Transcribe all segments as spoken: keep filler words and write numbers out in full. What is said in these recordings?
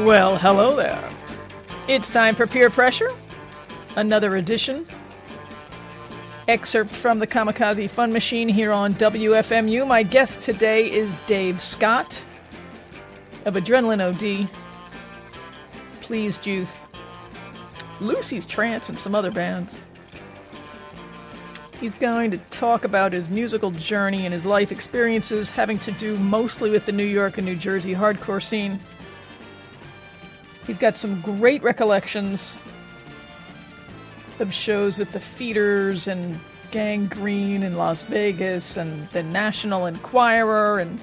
Well, hello there. It's time for Peer Pressure, another edition. Excerpt from the Kamikaze Fun Machine here on W F M U. My guest today is Dave Scott of Adrenaline O D, Pleased Youth, Lucy's Trance, and some other bands. He's going to talk about his musical journey and his life experiences having to do mostly with the New York and New Jersey hardcore scene. He's got some great recollections of shows with the Feeders and Gangrene in Las Vegas and the National Enquirer and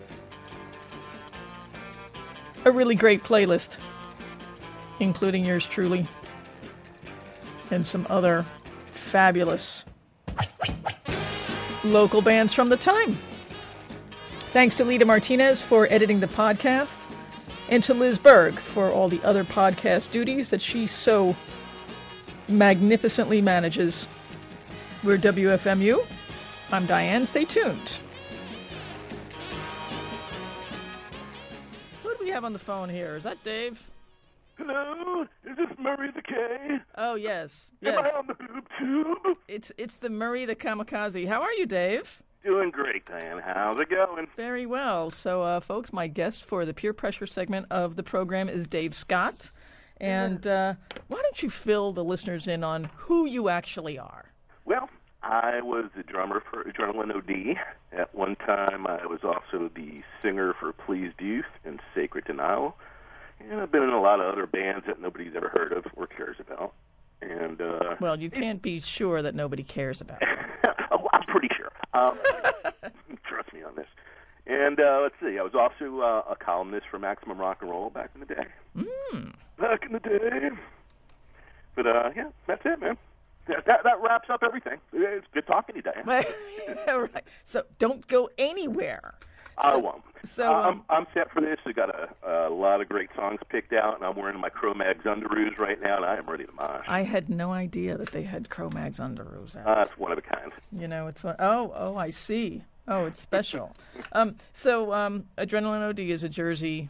a really great playlist, including yours truly and some other fabulous local bands from the time. Thanks to Lita Martinez for editing the podcast, and to Liz Berg for all the other podcast duties that she so magnificently manages. We're W F M U. I'm Diane. Stay tuned. Who do we have on the phone here? Is that Dave? Hello? Is this Murray the K? Oh, yes. yes. Am I on the boob tube? It's, it's the Murray the Kamikaze. How are you, Dave? Doing great, Diane. How's it going? Very well. So, uh, folks, my guest for the Peer Pressure segment of the program is Dave Scott. And uh, why don't you fill the listeners in on who you actually are? Well, I was the drummer for Adrenaline O D. At one time, I was also the singer for Pleased Youth and Sacred Denial. And I've been in a lot of other bands that nobody's ever heard of or cares about. And uh, Well, you can't be sure that nobody cares about. oh, I'm pretty sure. Um, trust me on this. And uh, let's see, I was also uh, a columnist for Maximum Rock and Roll back in the day. Mm. Back in the day. But, uh, yeah, that's it, man. That, that, that wraps up everything. It's good talking to you, Diane. Yeah, right. So don't go anywhere. I So, won't. So uh, um, I'm, I'm set for this. I got a, a lot of great songs picked out, and I'm wearing my Cro-Mags underoos right now, and I am ready to mosh. I had no idea that they had Cro-Mags underoos out. Uh, it's one of a kind. You know, it's one, oh, oh, I see. Oh, it's special. um, so um, Adrenaline O D is a Jersey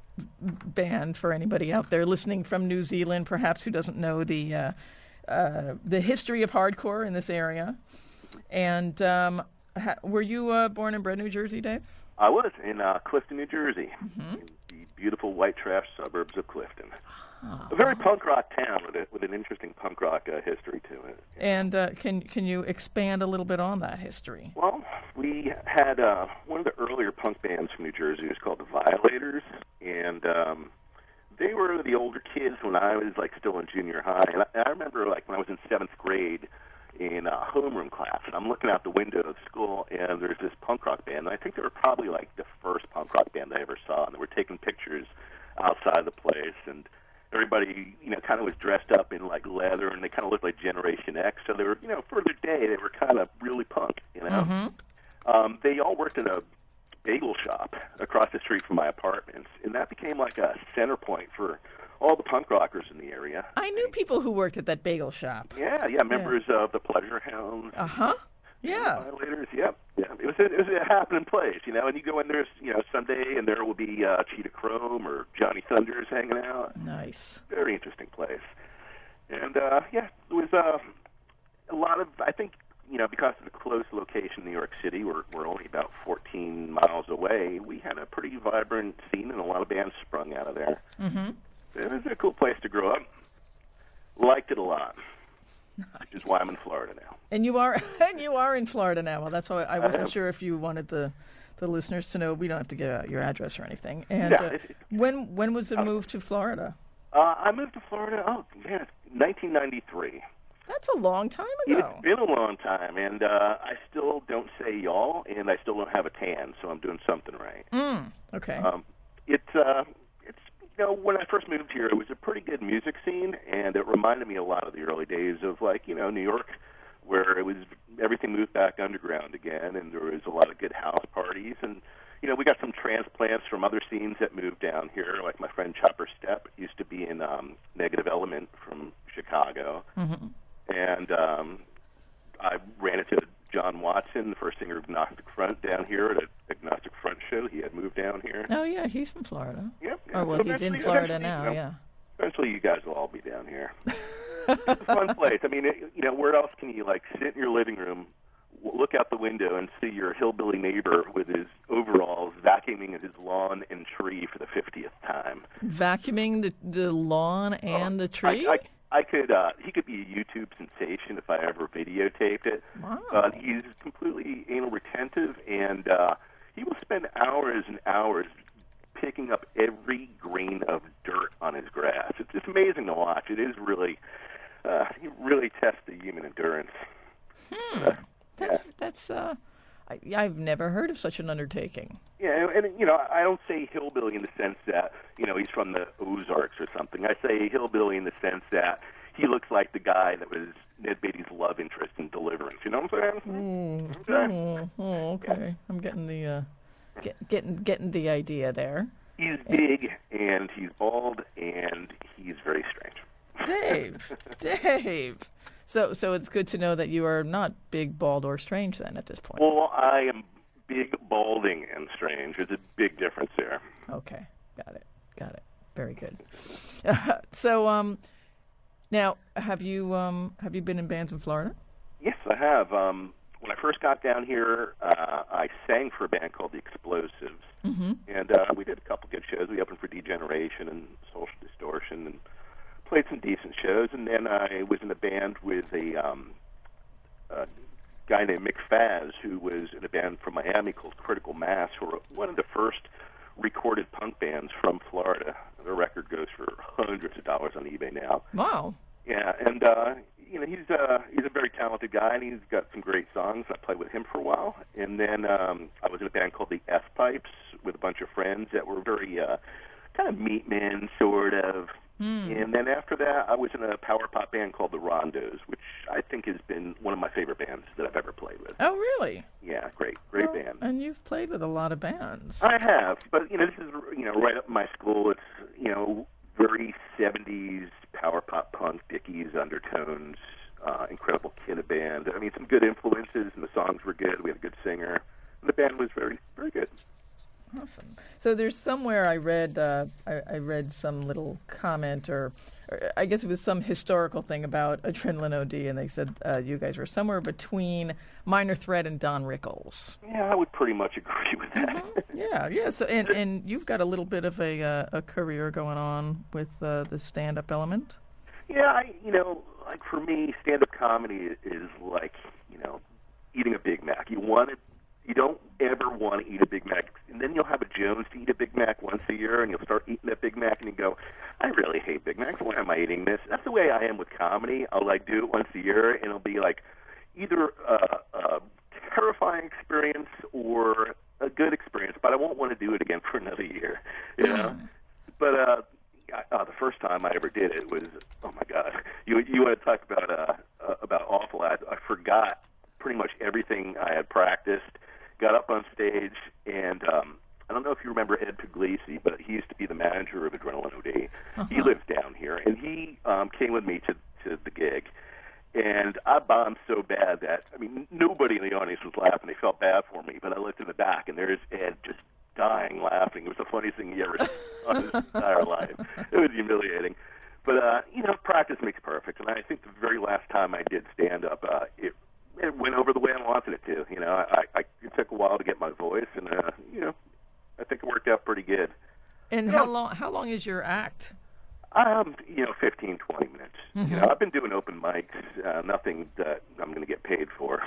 band for anybody out there listening from New Zealand, perhaps who doesn't know the uh, uh, the history of hardcore in this area. And um, ha- were you uh, born and bred in New Jersey, Dave? I was in uh, Clifton, New Jersey, Mm-hmm. in the beautiful white trash suburbs of Clifton. Oh. A very punk rock town with, a, with an interesting punk rock uh, history to it. And uh, can can you expand a little bit on that history? Well, we had uh, one of the earlier punk bands from New Jersey. It was called the Violators, and um, they were the older kids when I was like still in junior high. And I, I remember like when I was in seventh grade in uh, homeroom class, and I'm looking out the window of school, and there's this punk rock band. And I think they were probably like the first punk rock band I ever saw, and they were taking pictures outside the place, and everybody, you know, kind of was dressed up in like leather, and they kind of looked like Generation X. So they were, you know, for their day, they were kind of really punk, you know. Mm-hmm. Um, they all worked in a bagel shop across the street from my apartments, and that became like a center point for all the punk rockers in the area. I knew people who worked at that bagel shop. Yeah, yeah, members yeah. of the Pleasure Hounds. Uh-huh. Yeah. Violators, yep. Yeah. It was a, it was a happening place, you know, and you go in there, you know, Sunday, and there will be uh, Cheetah Chrome or Johnny Thunders hanging out. Nice. Very interesting place. And, uh, yeah, it was uh, a lot of, I think, you know, because of the close location in New York City, we're, we're only about fourteen miles away, we had a pretty vibrant scene, and a lot of bands sprung out of there. Mm-hmm. It was a cool place to grow up. Liked it a lot. Nice. Which is why I'm in Florida now. And you are and you are in Florida now. Well, that's why I wasn't I sure if you wanted the the listeners to know. We don't have to give out your address or anything. And Yeah, uh, it's- when when was the Oh. move to Florida? Uh, I moved to Florida, oh, man, nineteen ninety-three. That's a long time ago. It's been a long time, and uh, I still don't say y'all, and I still don't have a tan, so I'm doing something right. Mm, okay. Um, it's, uh, it's, you know, when I first moved here, it was a pretty good music scene, and it reminded me a lot of the early days of, like, you know, New York, where it was everything moved back underground again, and there was a lot of good house parties, and you know, we got some transplants from other scenes that moved down here, like my friend Chopper Stepp used to be in um, Negative Element from Chicago. Mm-hmm. And um, I ran into John Watson, the first singer of Agnostic Front, down here at an Agnostic Front show. He had moved down here. Oh, yeah, he's from Florida. Yep, Oh, well, So he's in eventually- Florida eventually, now, you know, yeah. Eventually, you guys will all be down here. It's a fun place. I mean, it, you know, where else can you like sit in your living room, w- look out the window, and see your hillbilly neighbor with his overalls vacuuming his lawn and tree for the fiftieth time? Vacuuming the, the lawn and the tree? I, I, I could. Uh, he could be a YouTube sensation if I ever videotaped it. Wow. Uh, he's completely anal retentive, and uh, he will spend hours and hours picking up every grain of dirt on his grass. It's, it's amazing to watch. It is really, uh, he really tests the human endurance. Hmm. Uh, That's, yeah. that's, uh, I, I've never heard of such an undertaking. Yeah, and, and, you know, I don't say hillbilly in the sense that, you know, he's from the Ozarks or something. I say hillbilly in the sense that he looks like the guy that was Ned Beatty's love interest in Deliverance. You know what I'm saying? Mm. Okay. Oh, oh, okay. I'm getting the, uh, get, getting, getting the idea there. He's big, and he's bald, and he's very strange. Dave, Dave. So, so it's good to know that you are not big, bald, or strange then at this point. Well, I am big, balding, and strange. There's a big difference there. Okay, got it, got it. Very good. so, um, now have you um have you been in bands in Florida? Yes, I have. Um, when I first got down here, uh, I sang for a band called The Explosives, Mm-hmm. and uh, we did a couple good shows. We opened for Degeneration and Social Distortion, and played some decent shows. And then I was in a band with a, um, a guy named Mick Faz, who was in a band from Miami called Critical Mass, who were one of the first recorded punk bands from Florida. Their record goes for hundreds of dollars on eBay now. Wow. Yeah, and uh, you know he's uh, he's a very talented guy, and he's got some great songs. I played with him for a while, and then um, I was in a band called the F Pipes with a bunch of friends that were very uh, kind of meat men, sort of. Mm. And then after that, I was in a power pop band called the Rondos, which I think has been one of my favorite bands that I've ever played with. Oh, really? Yeah, great, great Well, band. And you've played with a lot of bands. I have, but you know, this is you know right up my school. It's you know very seventies power pop punk, Dickies undertones, uh, incredible kid of band. I mean, some good influences, and the songs were good. We had a good singer, and the band was very, very good. Awesome. So there's somewhere I read uh, I, I read some little comment, or, or I guess it was some historical thing about Adrenaline O D, and they said uh, you guys were somewhere between Minor Threat and Don Rickles. Yeah, I would pretty much agree with that. Mm-hmm. Yeah, yeah. So and, and you've got a little bit of a uh, a career going on with uh, the stand-up element. Yeah, I, you know, like for me, stand-up comedy is like, you know, eating a Big Mac. You want it, you don't ever want to eat a Big Mac, and then you'll have a Jones to eat a Big Mac once a year, and you'll start eating that Big Mac, and you go, I really hate Big Macs. Why am I eating this? That's the way I am with comedy. I'll like do it once a year, and it'll be like either a, a terrifying experience or a good experience, but I won't want to do it again for another year, you know. Mm. But uh, uh, the first time I ever did it was, oh my God, you you want to talk about uh, uh, about awful? I, I forgot pretty much everything I had practiced. Got up on stage, and um, I don't know if you remember Ed Puglisi, but he used to be the manager of Adrenaline O D. Uh-huh. He lives down here, and he um, came with me to to the gig. And I bombed so bad that, I mean, nobody in the audience was laughing. They felt bad for me. But I looked in the back, and there's Ed just dying laughing. It was the funniest thing he ever saw in his entire life. It was humiliating. But, uh, you know, practice makes perfect. And I think the very last time I did stand-up, uh, it, it went over the way I wanted it to. You know, I, I, it took a while to get my voice, and, uh, you know, I think it worked out pretty good. And Yeah. how long how long is your act? Um, you know, fifteen, twenty minutes. Mm-hmm. You know, I've been doing open mics, uh, nothing that I'm going to get paid for.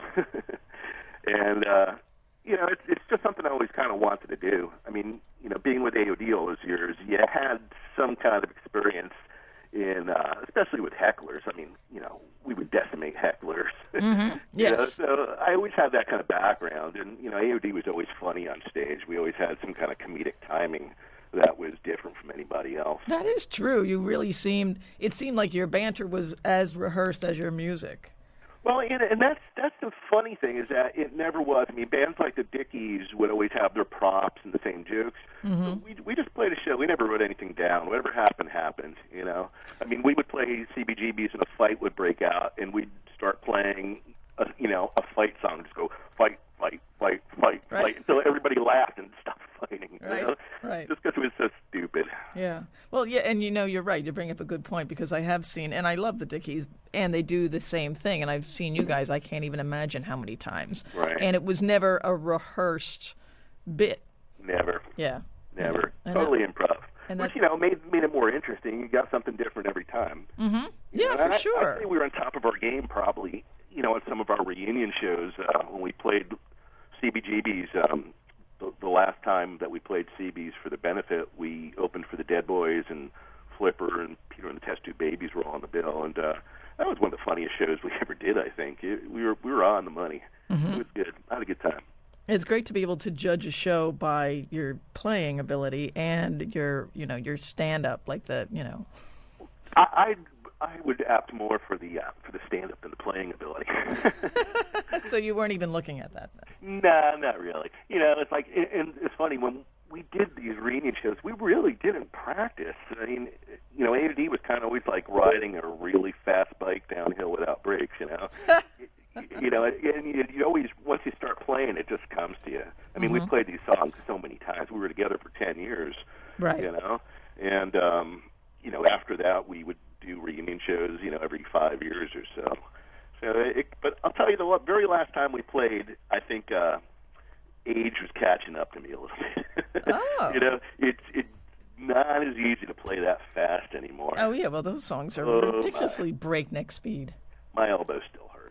and, uh, you know, it's, it's just something I always kind of wanted to do. I mean, you know, being with A O D all those years, you had some kind of experience in, uh, especially with hecklers. I mean, you know, we would decimate hecklers. Mm-hmm. You know, Yes. so I always had that kind of background. And, you know, A O D was always funny on stage. We always had some kind of comedic timing that was different from anybody else. That is true. You really seemed, it seemed like your banter was as rehearsed as your music. Well, and, and that's that's the funny thing is that it never was. I mean, bands like the Dickies would always have their props and the same jokes. Mm-hmm. So we we just played a show. We never wrote anything down. Whatever happened, happened. You know, I mean, we would play C B G Bs and a fight would break out, and we'd start playing, a, you know, a fight song. Just go fight, fight, fight, fight, Right. fight, until everybody laughed and stopped complaining. Right, You know? right. Just because it was so stupid. Yeah. Well, yeah, and you know, you're right. You bring up a good point because I have seen, and I love the Dickies, and they do the same thing. And I've seen you guys, I can't even imagine how many times. Right. And it was never a rehearsed bit. Never. Yeah. Never. And Totally that, improv. and Which, that, you know, made made it more interesting. You got something different every time. Mm-hmm. You Yeah, know, for I, sure. I'd say we were on top of our game probably, you know, at some of our reunion shows uh, when we played C B G B's. Um, the, the last time that we played C B's for the benefit, we opened for the Dead Boys, and Flipper and Peter and the Test Tube Babies were all on the bill. And uh, that was one of the funniest shows we ever did, I think. It, we were we were on the money. Mm-hmm. It was good. I had a good time. It's great to be able to judge a show by your playing ability and your, you know, your stand-up, like the, you know. I I, I would opt more for the uh, for the stand-up than the playing ability. So you weren't even looking at that then? Nah, not really. You know, it's like, and it's funny when we did these reunion shows, we really didn't practice. I mean, you know, A to D was kind of always like riding a really fast bike downhill without brakes. You know. You know, and you, you always, once you start playing, it just comes to you. I mean, mm-hmm. we played these songs so many times. We were together for ten years, right? You know, and, um, you know, after that, we would do reunion shows, you know, every five years or so. So, it, but I'll tell you, the very last time we played, I think uh, age was catching up to me a little bit. Oh. You know, it's it's not as easy to play that fast anymore. Oh, yeah, well, those songs are oh, ridiculously my. breakneck speed. My elbow still hurts.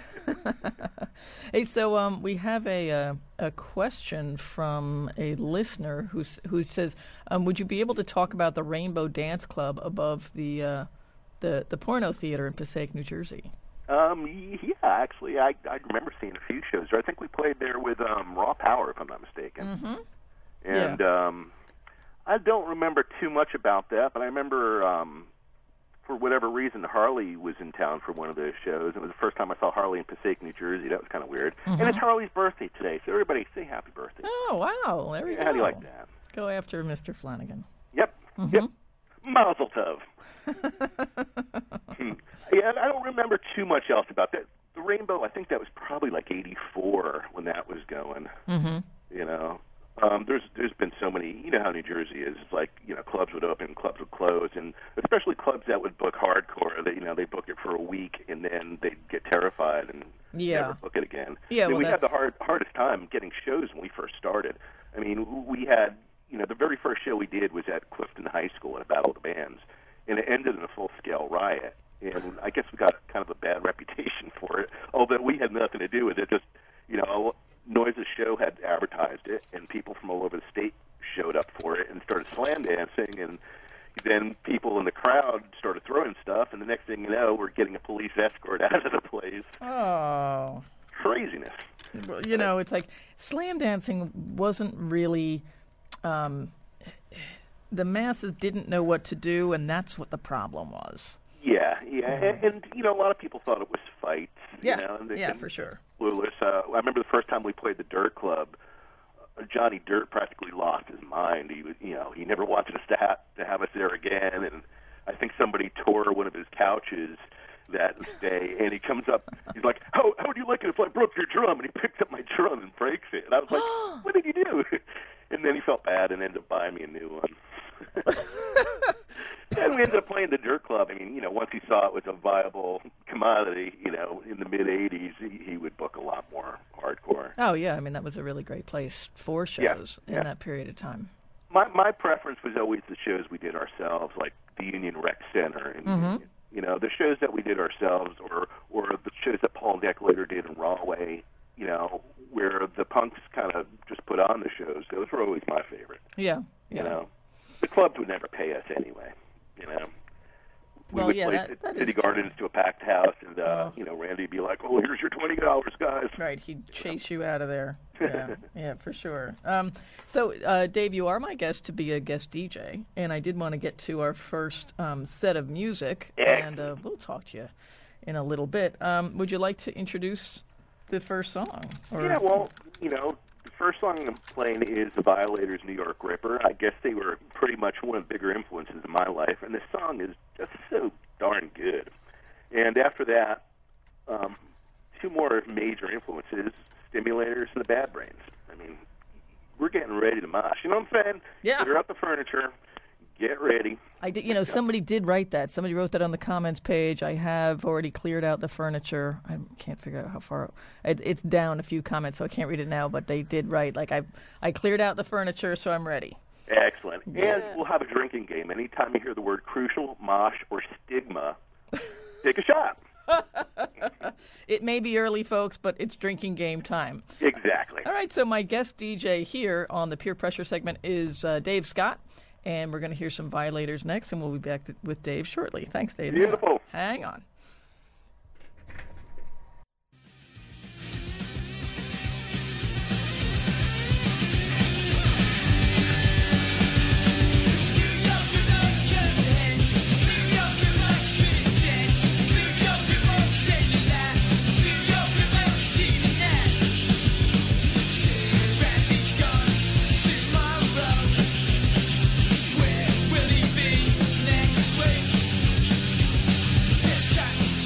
Hey, so um, we have a uh, a question from a listener who who says, um, "Would you be able to talk about the Rainbow Dance Club above the uh, the the porno theater in Passaic, New Jersey?" Um, yeah, actually, I I remember seeing a few shows there. I think we played there with um, Raw Power, if I'm not mistaken. Mm-hmm. And yeah. um, I don't remember too much about that, but I remember. Um, For whatever reason, Harley was in town for one of those shows. It was the first time I saw Harley in Passaic, New Jersey. That was kind of weird. Mm-hmm. And it's Harley's birthday today, so everybody say happy birthday. Oh, wow. There we yeah, go. How do you like that? Go after Mister Flanagan. Yep. Mm-hmm. Yep. Mazel tov. hmm. Yeah, I don't remember too much else about that. The Rainbow, I think that was probably like eighty-four when that was going. Mm-hmm. You know? Um, there's there's been so many, you know how New Jersey is. It's like, you know, clubs would open, clubs would close, and especially clubs that would book hardcore, that, you know, they book it for a week and then they'd get terrified and yeah. never book it again. Yeah, I mean, well, we that's... had the hard, hardest time getting shows when we first started. I mean, we had, you know, the very first show we did was at Clifton High School at a Battle of the Bands, and it ended in a full-scale riot. And I guess we got kind of a bad reputation for it, although we had nothing to do with it. Just, you know, Noise's show had advertised it, and people from all over the state showed up for it and started slam dancing, and then people in the crowd started throwing stuff, and the next thing you know, we're getting a police escort out of the place. Oh. Craziness. Well, you know, it's like slam dancing wasn't really... Um, the masses didn't know what to do, and that's what the problem was. Yeah, yeah, and, and you know, a lot of people thought it was fights. Yeah, you know, and they, yeah, and for sure. Clueless. Uh, I remember the first time we played the Dirt Club. Uh, Johnny Dirt practically lost his mind. He was, you know, he never wanted us to have to have us there again. And I think somebody tore one of his couches that day. And he comes up, he's like, "How how would you like it if I broke your drum?" And he picks up my drum and breaks it. And I was like, "What did you do?" And then he felt bad and ended up buying me a new one. And we ended up playing the Dirt Club. I mean, you know, once he saw it was a viable commodity, you know, in the mid-eighties, he, he would book a lot more hardcore. Oh, yeah. I mean, that was a really great place for shows yeah, in yeah. that period of time. My my preference was always the shows we did ourselves, like the Union Rec Center. And, mm-hmm. you know, the shows that we did ourselves or, or the shows that Paul Declator did in Rahway, you know, where the punks kind of just put on the shows. Those were always my favorite. Yeah, yeah. You know, the clubs would never pay us anyway. You know, we well, would yeah, play that, that City is Gardens to a packed house, and uh, oh. you know, Randy'd be like, "Oh, here's your twenty dollars, guys." Right, he'd chase you out of there. Yeah, yeah, for sure. Um, so, uh, Dave, you are my guest to be a guest D J, and I did want to get to our first um, set of music, Excellent. and uh, we'll talk to you in a little bit. Um, would you like to introduce the first song? Or... Yeah, well, you know. The first song I'm playing is The Violators' New York Ripper. I guess they were pretty much one of the bigger influences in my life, and this song is just so darn good. And after that, um, two more major influences, Stimulators and the Bad Brains. I mean, we're getting ready to mosh. You know what I'm saying? Yeah. Clear out the furniture. Get ready. I did, you know, somebody did write that. Somebody wrote that on the comments page. I have already cleared out the furniture. I can't figure out how far. It, it's down a few comments, so I can't read it now. But they did write, like, I I cleared out the furniture, so I'm ready. Excellent. Yeah. And we'll have a drinking game. Anytime you hear the word crucial, mosh, or stigma, take a shot. It may be early, folks, but it's drinking game time. Exactly. All right, so my guest D J here on the Peer Pressure segment is uh, Dave Scott. And we're going to hear some Violators next, and we'll be back to, with Dave shortly. Thanks, Dave. Beautiful. Hang on. Will he be next week?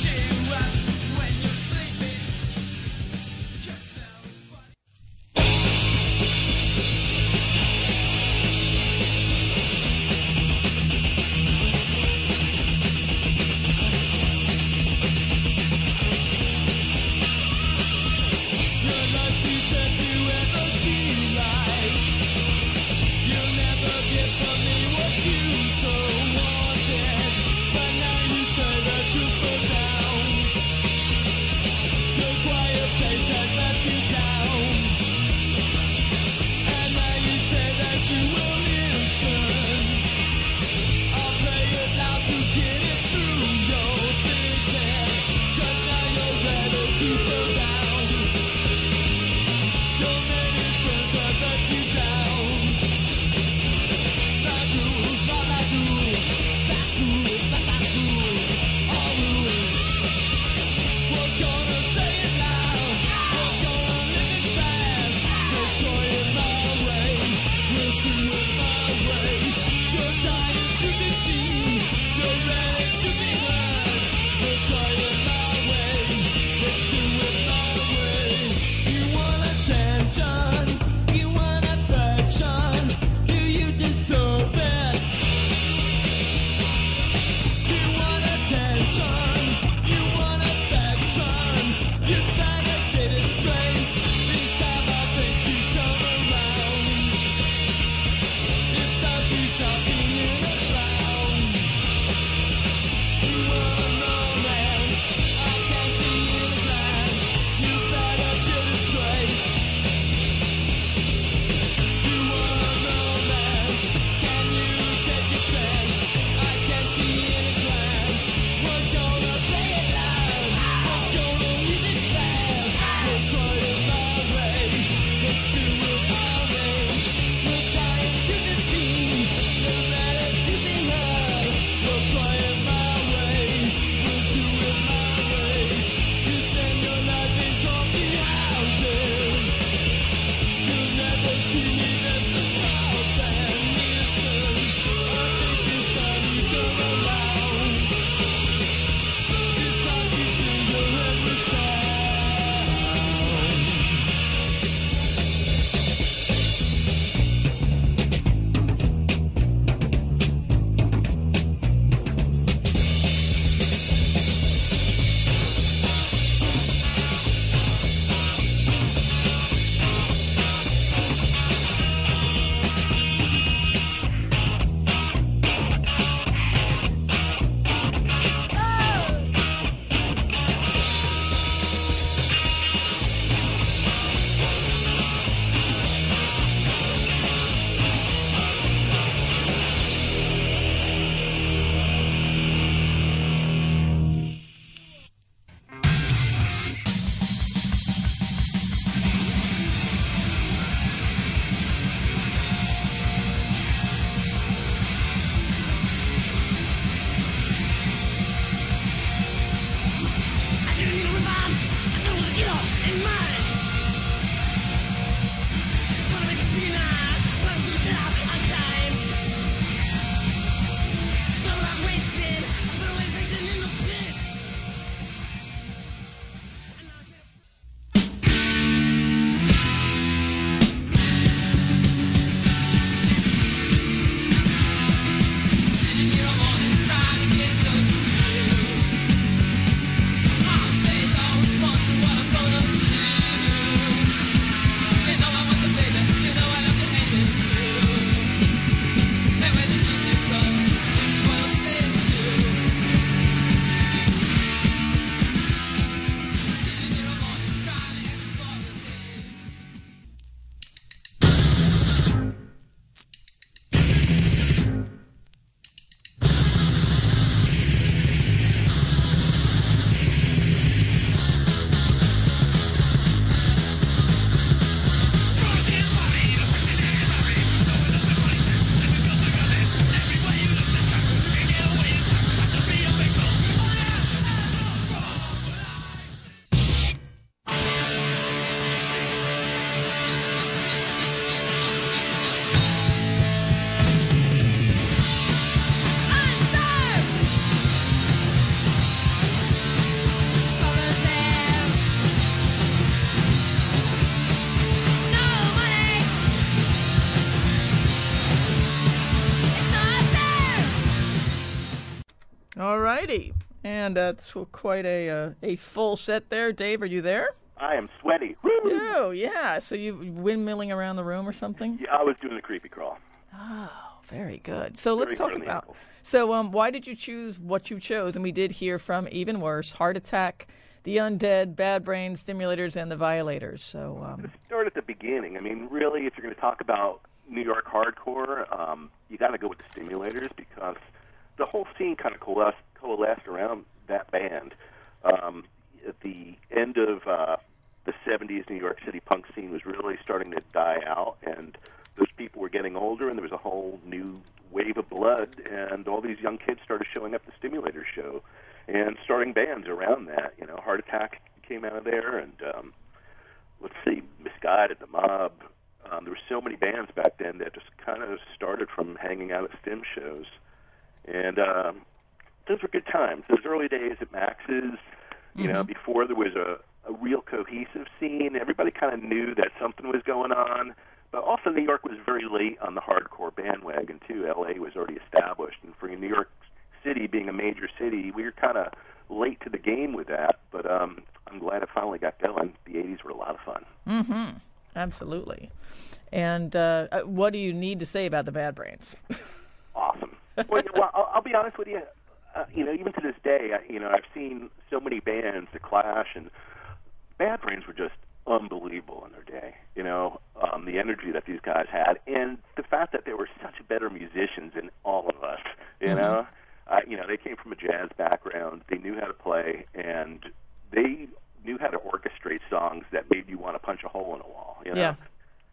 righty. And that's quite a uh, a full set there. Dave, are you there? I am sweaty. Woo! Oh, yeah. So you windmilling around the room or something? Yeah, I was doing the creepy crawl. Oh, very good. So let's Very talk good on the about. ankles. So, um, why did you choose what you chose? And we did hear from Even Worse, Heart Attack, The Undead, Bad Brains, Stimulators, and The Violators. So, um, Start at the beginning. I mean, really, if you're going to talk about New York hardcore, um, you got to go with the Stimulators because the whole scene kind of coalesced, coalesced around that band. Um, at the end of uh, the seventies, New York City punk scene was really starting to die out, and those people were getting older, and there was a whole new wave of blood, and all these young kids started showing up at the Stimulator show and starting bands around that. You know, Heart Attack came out of there, and um, let's see, Misguided, The Mob. Um, there were so many bands back then that just kind of started from hanging out at Stim shows, and um, those were good times. Those early days at Max's, you mm-hmm. know, before there was a, a real cohesive scene, everybody kind of knew that something was going on. But also New York was very late on the hardcore bandwagon, too. L A was already established. And for New York City being a major city, we were kind of late to the game with that. But um, I'm glad it finally got going. The eighties were a lot of fun. Mm-hmm. Absolutely. And uh, what do you need to say about the Bad Brains? Awesome. Well, you know, well I'll, I'll be honest with you. Uh, you know, even to this day, I, you know, I've seen so many bands, The Clash, and Bad Brains were just unbelievable in their day. You know, um, the energy that these guys had, and the fact that they were such better musicians than all of us. You mm-hmm. know, uh, you know, they came from a jazz background. They knew how to play, and they knew how to orchestrate songs that made you want to punch a hole in a wall. You know? Yeah.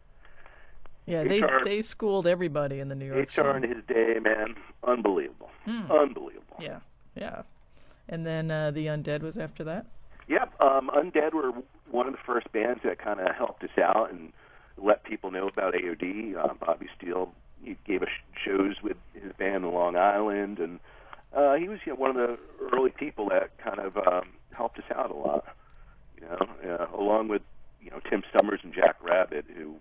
Yeah, they H R, they schooled everybody in the New York H R scene. in his day, man, unbelievable, mm. unbelievable. Yeah, yeah. And then uh, the Undead was after that. Yep, um, Undead were one of the first bands that kind of helped us out and let people know about A O D. Um, Bobby Steele, he gave us shows with his band in Long Island, and uh, he was you know, one of the early people that kind of um, helped us out a lot. You know, uh, along with you know Tim Summers and Jack Rabbit, who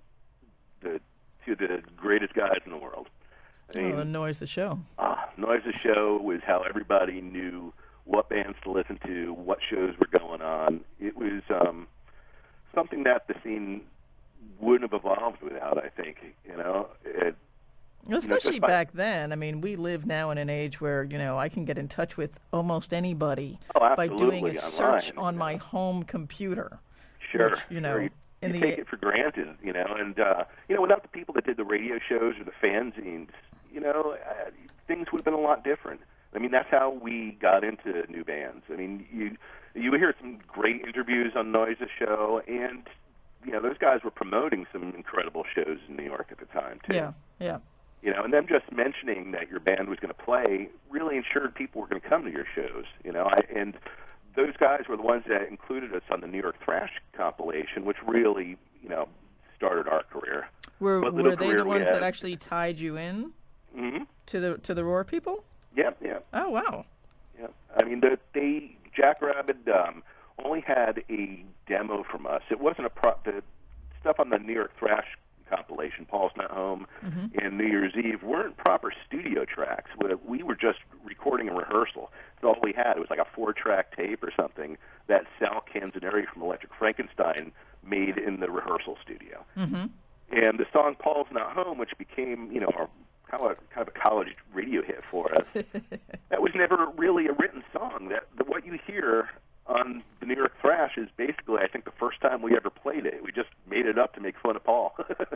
the two of the greatest guys in the world. I mean, oh, the Noise the Show. Ah, Noise the Show was how everybody knew what bands to listen to, what shows were going on. It was um, something that the scene wouldn't have evolved without, I think. You know, it, especially you know, back then. I mean, we live now in an age where you know I can get in touch with almost anybody oh, by doing a online, search on you my know. home computer. Sure, which, you know, sure. You, in you the take it for granted, you know, and uh, you know, without the people that did the radio shows or the fanzines, you know, uh, things would have been a lot different. I mean, that's how we got into new bands. I mean, you you would hear some great interviews on Noise the Show, and you know, those guys were promoting some incredible shows in New York at the time too. Yeah, yeah. You know, and them just mentioning that your band was going to play really ensured people were going to come to your shows. You know, I, and those guys were the ones that included us on the New York Thrash compilation, which really, you know, started our career. Were What were little they career the we ones had. that actually tied you in Mm-hmm. to the to the Roar people? Yeah, yeah, Oh wow. yeah. I mean, the, they Jackrabbit um, only had a demo from us. It wasn't a pro. The stuff on the New York Thrash compilation, Paul's Not Home, mm-hmm. and New Year's Eve weren't proper studio tracks. We, we were just recording a rehearsal. That's all we had. It was like a four-track tape or something that Sal Canzoneri from Electric Frankenstein made in the rehearsal studio. Mm-hmm. And the song Paul's Not Home, which became, you know, our, kind, of a, kind of a college radio hit for us, that was never really a written song. That the, what you hear on the New York Thrash is basically, I think, the first time we ever played it. We just made it up to make fun of Paul.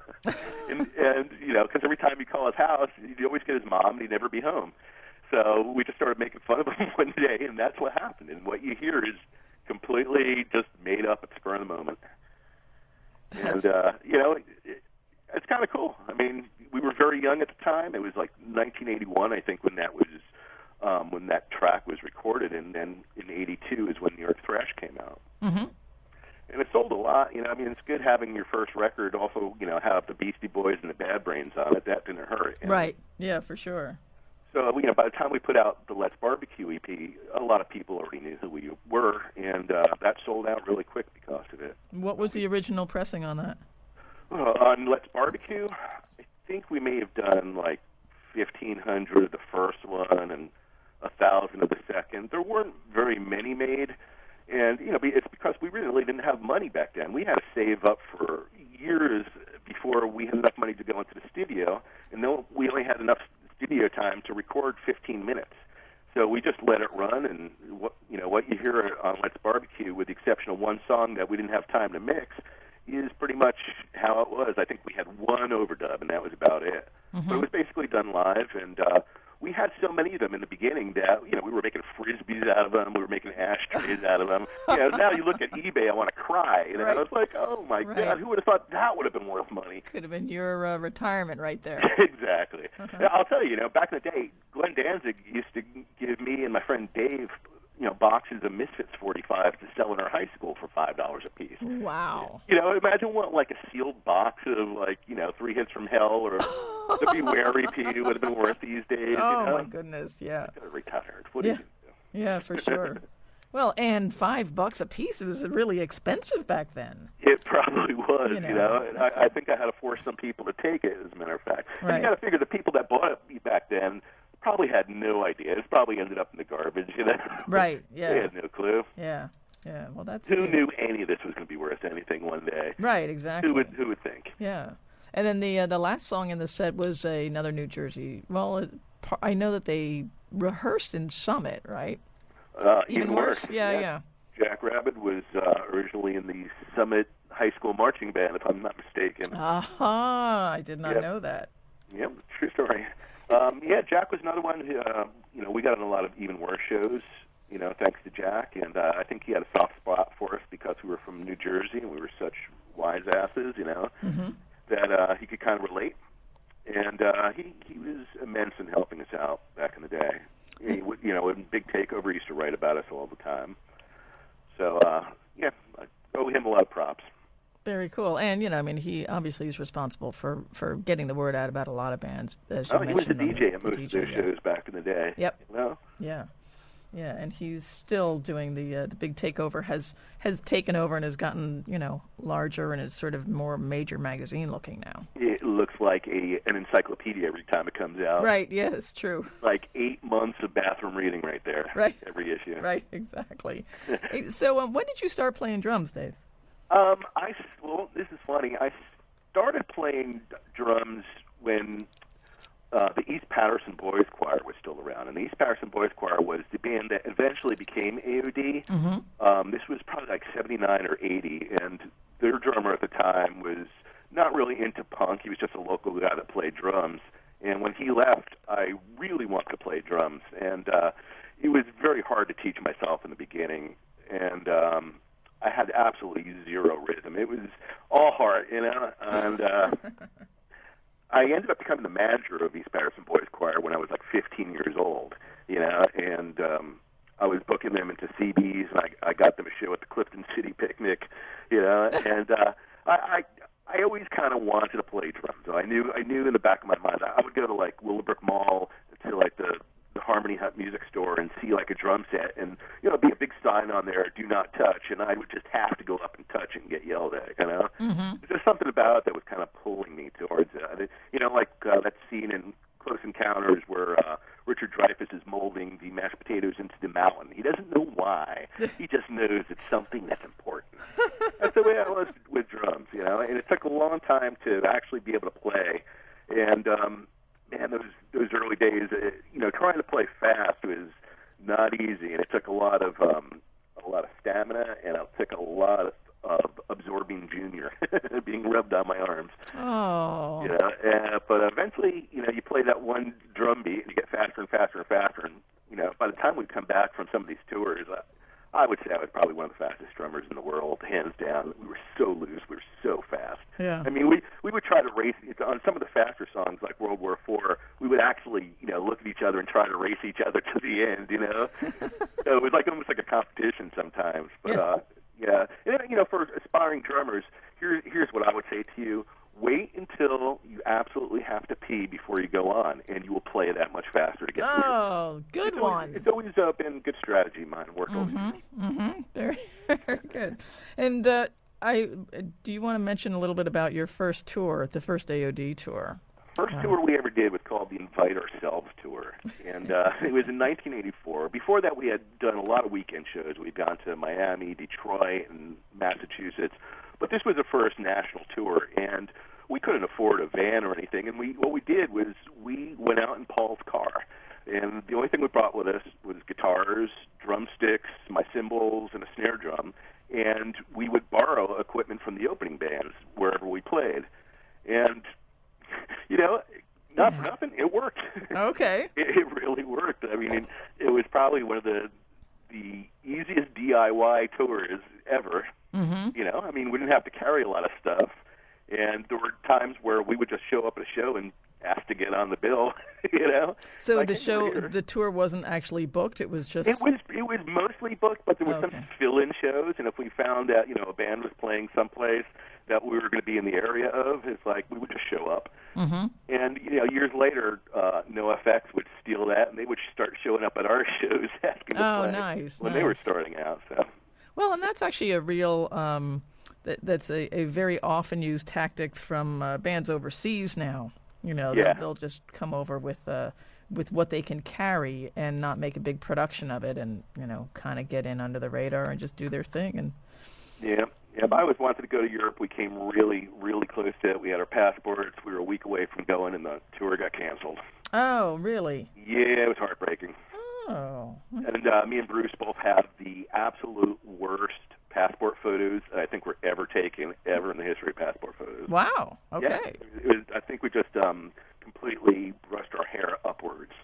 and, and, you know, because every time you call his house, you'd always get his mom, and he'd never be home. So we just started making fun of him one day, and that's what happened. And what you hear is completely just made up at the spur of the moment. That's... And, uh, you know, it, it's kind of cool. I mean, we were very young at the time. It was like nineteen eighty-one, I think, when that was um, when that track was recorded, and then in eighty-two is when New York Thrash came out. Mm-hmm. And it sold a lot. You know, I mean, it's good having your first record also, you know, have the Beastie Boys and the Bad Brains on it. That didn't hurt. And Right. Yeah, for sure. so, you know, by the time we put out the Let's Barbecue E P, a lot of people already knew who we were, and uh, that sold out really quick because of it. What was the original pressing on that? Uh, on Let's Barbecue, I think we may have done like fifteen hundred the first one, and a thousand of the second. There weren't very many made, and you know, it's because we really didn't have money back then. We had to save up for years before we had enough money to go into the studio, and then we only had enough studio time to record fifteen minutes. So we just let it run, and what you know, what you hear on Let's Barbecue, with the exception of one song that we didn't have time to mix, is pretty much how it was. I think we had one overdub, and that was about it. Mm-hmm. But it was basically done live, and uh, we had so many of them in the beginning that, you know, we were making frisbees out of them, we were making ashtrays out of them. You know, now you look at eBay, I want to cry. You know, right. I was like, oh my right. God, who would have thought that would have been worth money? Could have been your uh, retirement right there. Exactly. Uh-huh. I'll tell you, you know, back in the day, Glenn Danzig used to give me and my friend Dave, you know, boxes of Misfits forty-fives to sell in our high school for five dollars a piece. Wow. You know, imagine what, like, a sealed box of, like, you know, Three Hits from Hell or the Beware E P would have been worth these days. Oh, you know? my goodness, yeah. I could have retired. What yeah. do you do? Yeah, for sure. Well, and five bucks a piece was really expensive back then. It probably was, you know. You know? And I, I think I had to force some people to take it, as a matter of fact. Right. And you got to figure the people that bought it back then probably had no idea. It probably ended up in the garbage, you know. Right, yeah. They had no clue. Yeah, yeah. Well, that's... Who yeah. knew any of this was going to be worth anything one day? Right, exactly. Who would, who would think? Yeah. And then the uh, the last song in the set was uh, another New Jersey. Well, it, I know that they rehearsed in Summit, right? Uh, even, even worse? worse? Yeah, yeah, yeah. Jack Rabbit was uh, originally in the Summit High School marching band, if I'm not mistaken. Aha! I did not yep. know that. Yep, true story. Um, yeah, Jack was another one who, uh, you know, we got in a lot of Even Worse shows, you know, thanks to Jack, and uh, I think he had a soft spot for us because we were from New Jersey and we were such wise asses, you know, mm-hmm. that uh, he could kind of relate. And uh, he, he was immense in helping us out back in the day. He would, you know, in Big Takeover, he used to write about us all the time. So, uh, yeah, I owe him a lot of props. Very cool. And, you know, I mean, he obviously is responsible for, for getting the word out about a lot of bands. As you oh, he was a D J the, at most D J, of those yeah. shows back in the day. Yep. You know? Yeah. Yeah, and he's still doing the uh, the Big Takeover, has has taken over and has gotten, you know, larger and is sort of more major magazine looking now. It looks like a an encyclopedia every time it comes out. Right, yeah, it's true. Like eight months of bathroom reading right there. Right. Every issue. Right, exactly. So um, when did you start playing drums, Dave? Um, I, well, this is funny. I started playing drums when uh, the East Patterson Boys Choir was still around. And the East Patterson Boys Choir was the band that eventually became A O D. Mm-hmm. Um, this was probably like seventy-nine or eighty, and their drummer at the time was not really into punk. He was just a local guy that played drums. And when he left, I really wanted to play drums. And uh, it was very hard to teach myself in the beginning. And um, I had absolutely zero rhythm. It was all heart, you know. And uh, I ended up becoming the manager of East Patterson Boys Choir when I was like fifteen years old, you know. And um, I was booking them into C Bs, and I, I got them a show at the Clifton City Picnic, you know. And uh, I, I I always kind of wanted to play drums. So I knew I knew in the back of my mind I would go to like Willowbrook Mall to like the the Harmony Hut music store and see like a drum set, and you know, be a big sign on there, "Do not touch," and I would just have to go up and touch it and get yelled at, you know. Mm-hmm. There's just something about it that was kind of pulling me towards it. You know, like uh, that scene in Close Encounters where uh, Richard Dreyfuss is molding the mashed potatoes into the mountain. He doesn't know why. He just knows it's something that's important. That's the way I was with drums, you know. And it took a long time to actually be able to play. And um, man, those those early days, uh, you know, trying to play fast was not easy, and it took a lot of um, a lot of stamina, and it took a lot of, of absorbing Junior being rubbed on my arms. Oh, you know, uh, but eventually, you know, you play that one drum beat, and you get faster and faster and faster, and you know, by the time we come back from some of these tours, I, I would say I was probably one of the fastest drummers in the world, hands down. We were so loose, we were so fast. Yeah. I mean, we we would try to race on some of the faster songs, like World War Four. We would actually, you know, look at each other and try to race each other to the end. You know, so it was like almost like a competition sometimes. But yeah, uh, yeah. And, you know, for aspiring drummers, here here's what I would say to you: wait until you absolutely have to pee before you go on, and you will play that much faster to get through. Oh, good it's one. Always, it's always uh, been good strategy, mine. Worked mm-hmm, always. Mm-hmm. Very, very good. And uh, I, do you want to mention a little bit about your first tour, the first A O D tour? First Wow. tour we ever did was called the Invite Ourselves Tour, and uh, it was in nineteen eighty-four. Before that, we had done a lot of weekend shows. We'd gone to Miami, Detroit, and Massachusetts, but this was the first national tour, and we couldn't afford a van or anything, and we what we did was we went out in Paul's car, and the only thing we brought with us was guitars, drumsticks, my cymbals, and a snare drum, and we would borrow equipment from the opening bands wherever we played, and you know, not for nothing, it worked. Okay. it, it really worked. I mean, it, it was probably one of the the easiest D I Y tours ever. Mm-hmm. You know, I mean, we didn't have to carry a lot of stuff, and there were times where we would just show up at a show and ask to get on the bill. You know. So like, the hey, show, we're here. the tour wasn't actually booked. It was just. It was it was mostly booked, but there were Okay. some fill-in shows, and if we found out, you know, a band was playing someplace that we were going to be in the area of, it's like we would just show up. Mm-hmm. And you know, years later, uh, NoFX would steal that, and they would start showing up at our shows asking to Oh, play nice, when they were nice. starting out. So Well, and that's actually a real. Um, that, that's a, a very often used tactic from uh, bands overseas now. You know, Yeah. they'll, they'll just come over with uh, with what they can carry and not make a big production of it, and you know, kind of get in under the radar and just do their thing. And yeah, yeah. But I always wanted to go to Europe. We came really, really close to it. We had our passports. We were a week away from going, and the tour got canceled. oh, really? Yeah, it was heartbreaking. Oh, And uh, me and Bruce both have the absolute worst passport photos I think were ever taken, ever in the history of passport photos. wow. Yeah, Okay. it was, I think we just um, completely brushed our hair upwards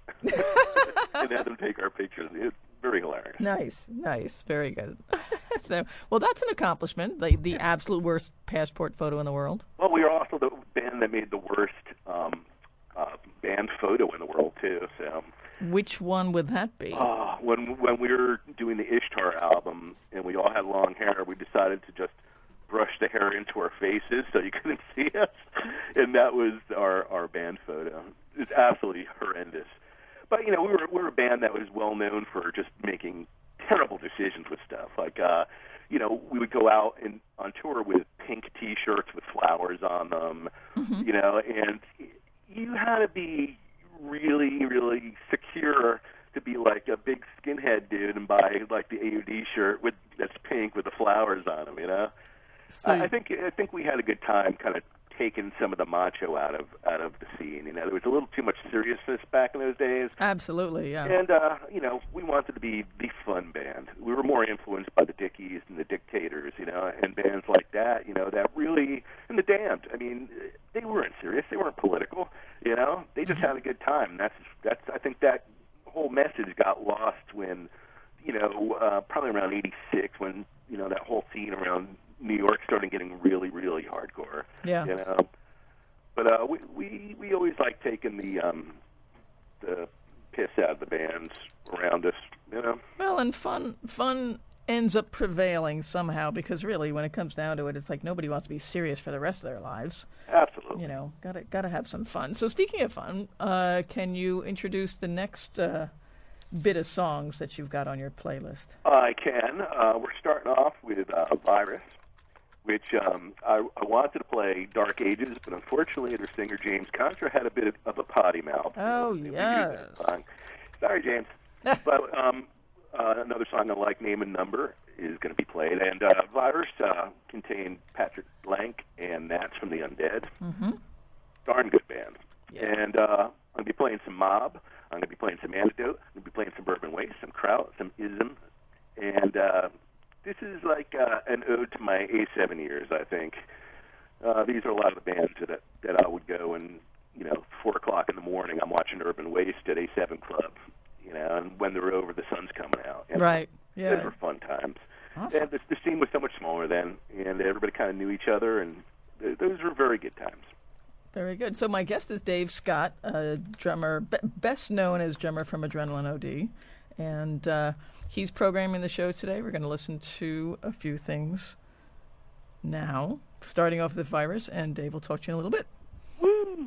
and had them take our pictures. It was very hilarious. Nice, nice, very good. So, well, that's an accomplishment. The the absolute worst passport photo in the world. Well, we were also the band that made the worst um, uh, band photo in the world, too. So Which one would that be? uh, when when we were doing the Ishtar album and we all had long hair, we decided to just brush the hair into our faces so you couldn't see us, and that was our, our band photo. It's absolutely horrendous. But, you know, we were, we were a band that was well known for just making terrible decisions with stuff. Like, uh, you know, we would go out and on tour with pink T-shirts with flowers on them, Mm-hmm. you know, and you had to be really, really secure to be like a big skinhead dude and buy like the A U D shirt with that's pink with the flowers on them, you know. So, I, I think I think we had a good time, kind of taking some of the macho out of out of the scene. You know, there was a little too much seriousness back in those days. absolutely, yeah. And, uh, you know, we wanted to be the fun band. We were more influenced by the Dickies and the Dictators, you know, and bands like that, you know, that really, and the Damned. I mean, they weren't serious. They weren't political, you know. They just had a good time. That's, that's, I think that whole message got lost when, you know, uh, probably around eighty-six when, you know, that whole scene around New York started getting really, really hardcore. Yeah. You know. But uh, we, we, we always like taking the, um, the piss out of the bands around us, you know. Well, and fun fun ends up prevailing somehow because really, when it comes down to it, it's like nobody wants to be serious for the rest of their lives. Absolutely. You know, gotta gotta have some fun. So speaking of fun, uh, can you introduce the next uh, bit of songs that you've got on your playlist? I can. Uh, we're starting off with uh, Virus, which um, I, I wanted to play Dark Ages, but unfortunately their singer James Contra had a bit of, of a potty mouth. Oh, We knew yes. that song. Sorry, James. But um, uh, another song I like, Name and Number, is going to be played. And uh, Virus uh, contained Patrick Blank and Nats from the Undead. Mm-hmm. Darn good band. Yeah. And uh, I'm going to be playing some Mob. I'm going to be playing some Antidote. I'm going to be playing some Bourbon Waste, some Kraut, some Ism. And uh, this is like uh, an ode to my A seven years, I think. Uh, these are a lot of the bands that that I would go and, you know, four o'clock in the morning, I'm watching Urban Waste at A seven Club, you know, and when they're over, the sun's coming out. And Right. Those Yeah. were fun times. Awesome. And the, the scene was so much smaller then, and everybody kind of knew each other, and th- those were very good times. Very good. So my guest is Dave Scott, a drummer, be- best known as drummer from Adrenaline O D. And uh, he's programming the show today. We're going to listen to a few things now, starting off with Virus, and Dave will talk to you in a little bit. Woo!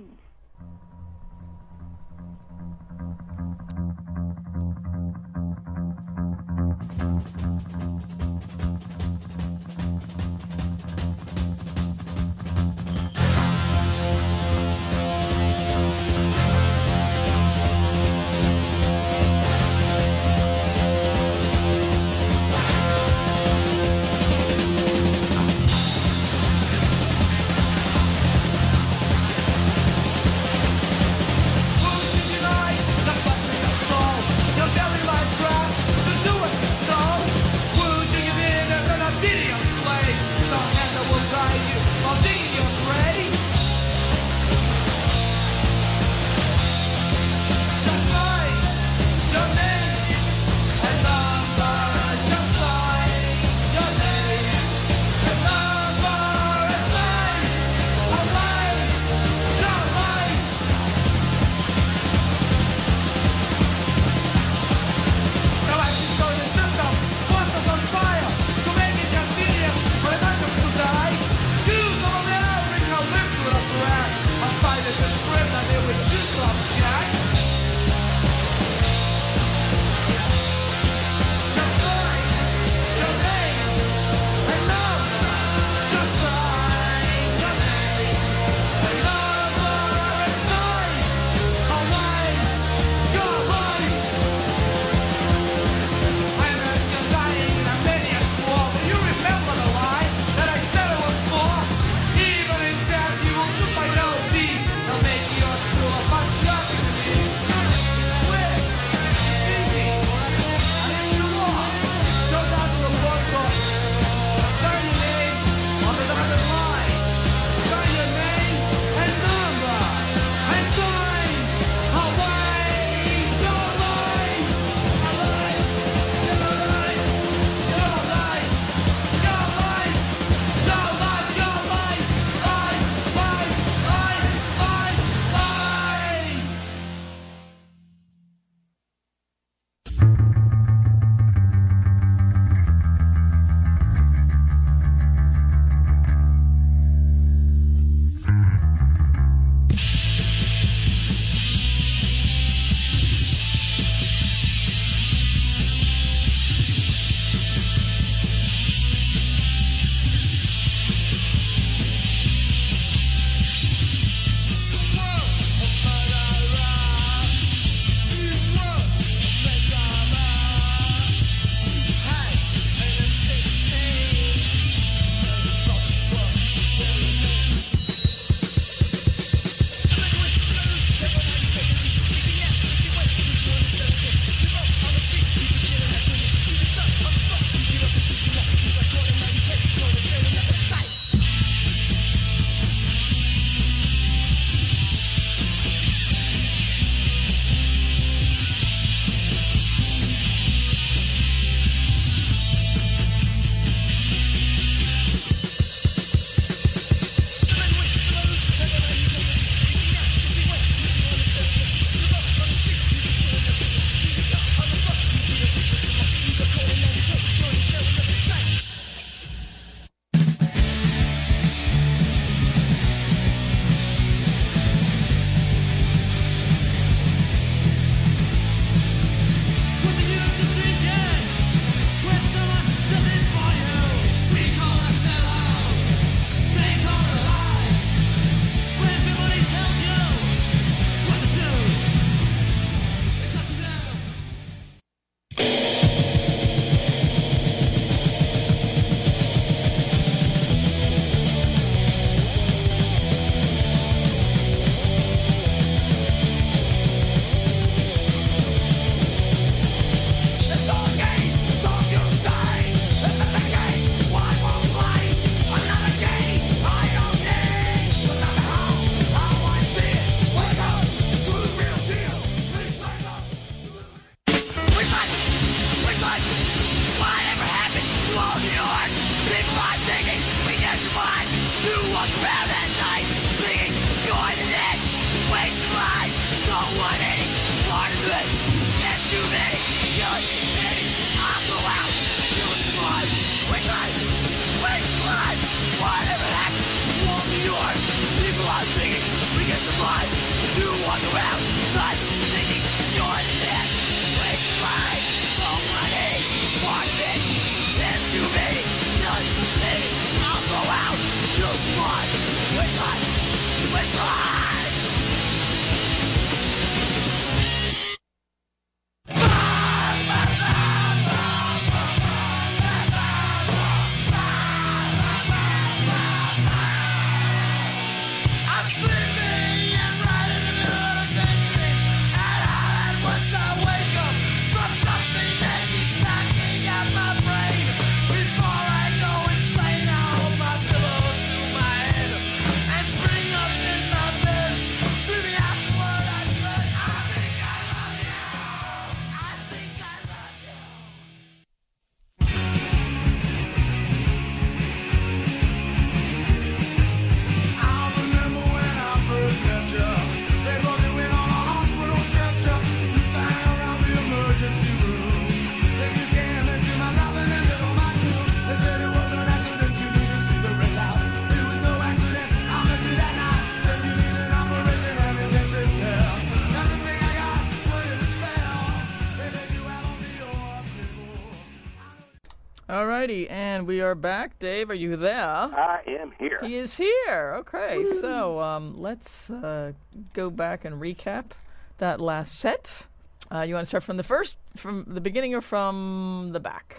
Alrighty, and we are back. Dave, are you there? I am here. He is here. Okay, so um, let's uh, go back and recap that last set. Uh, you want to start from the first, from the beginning, or from the back?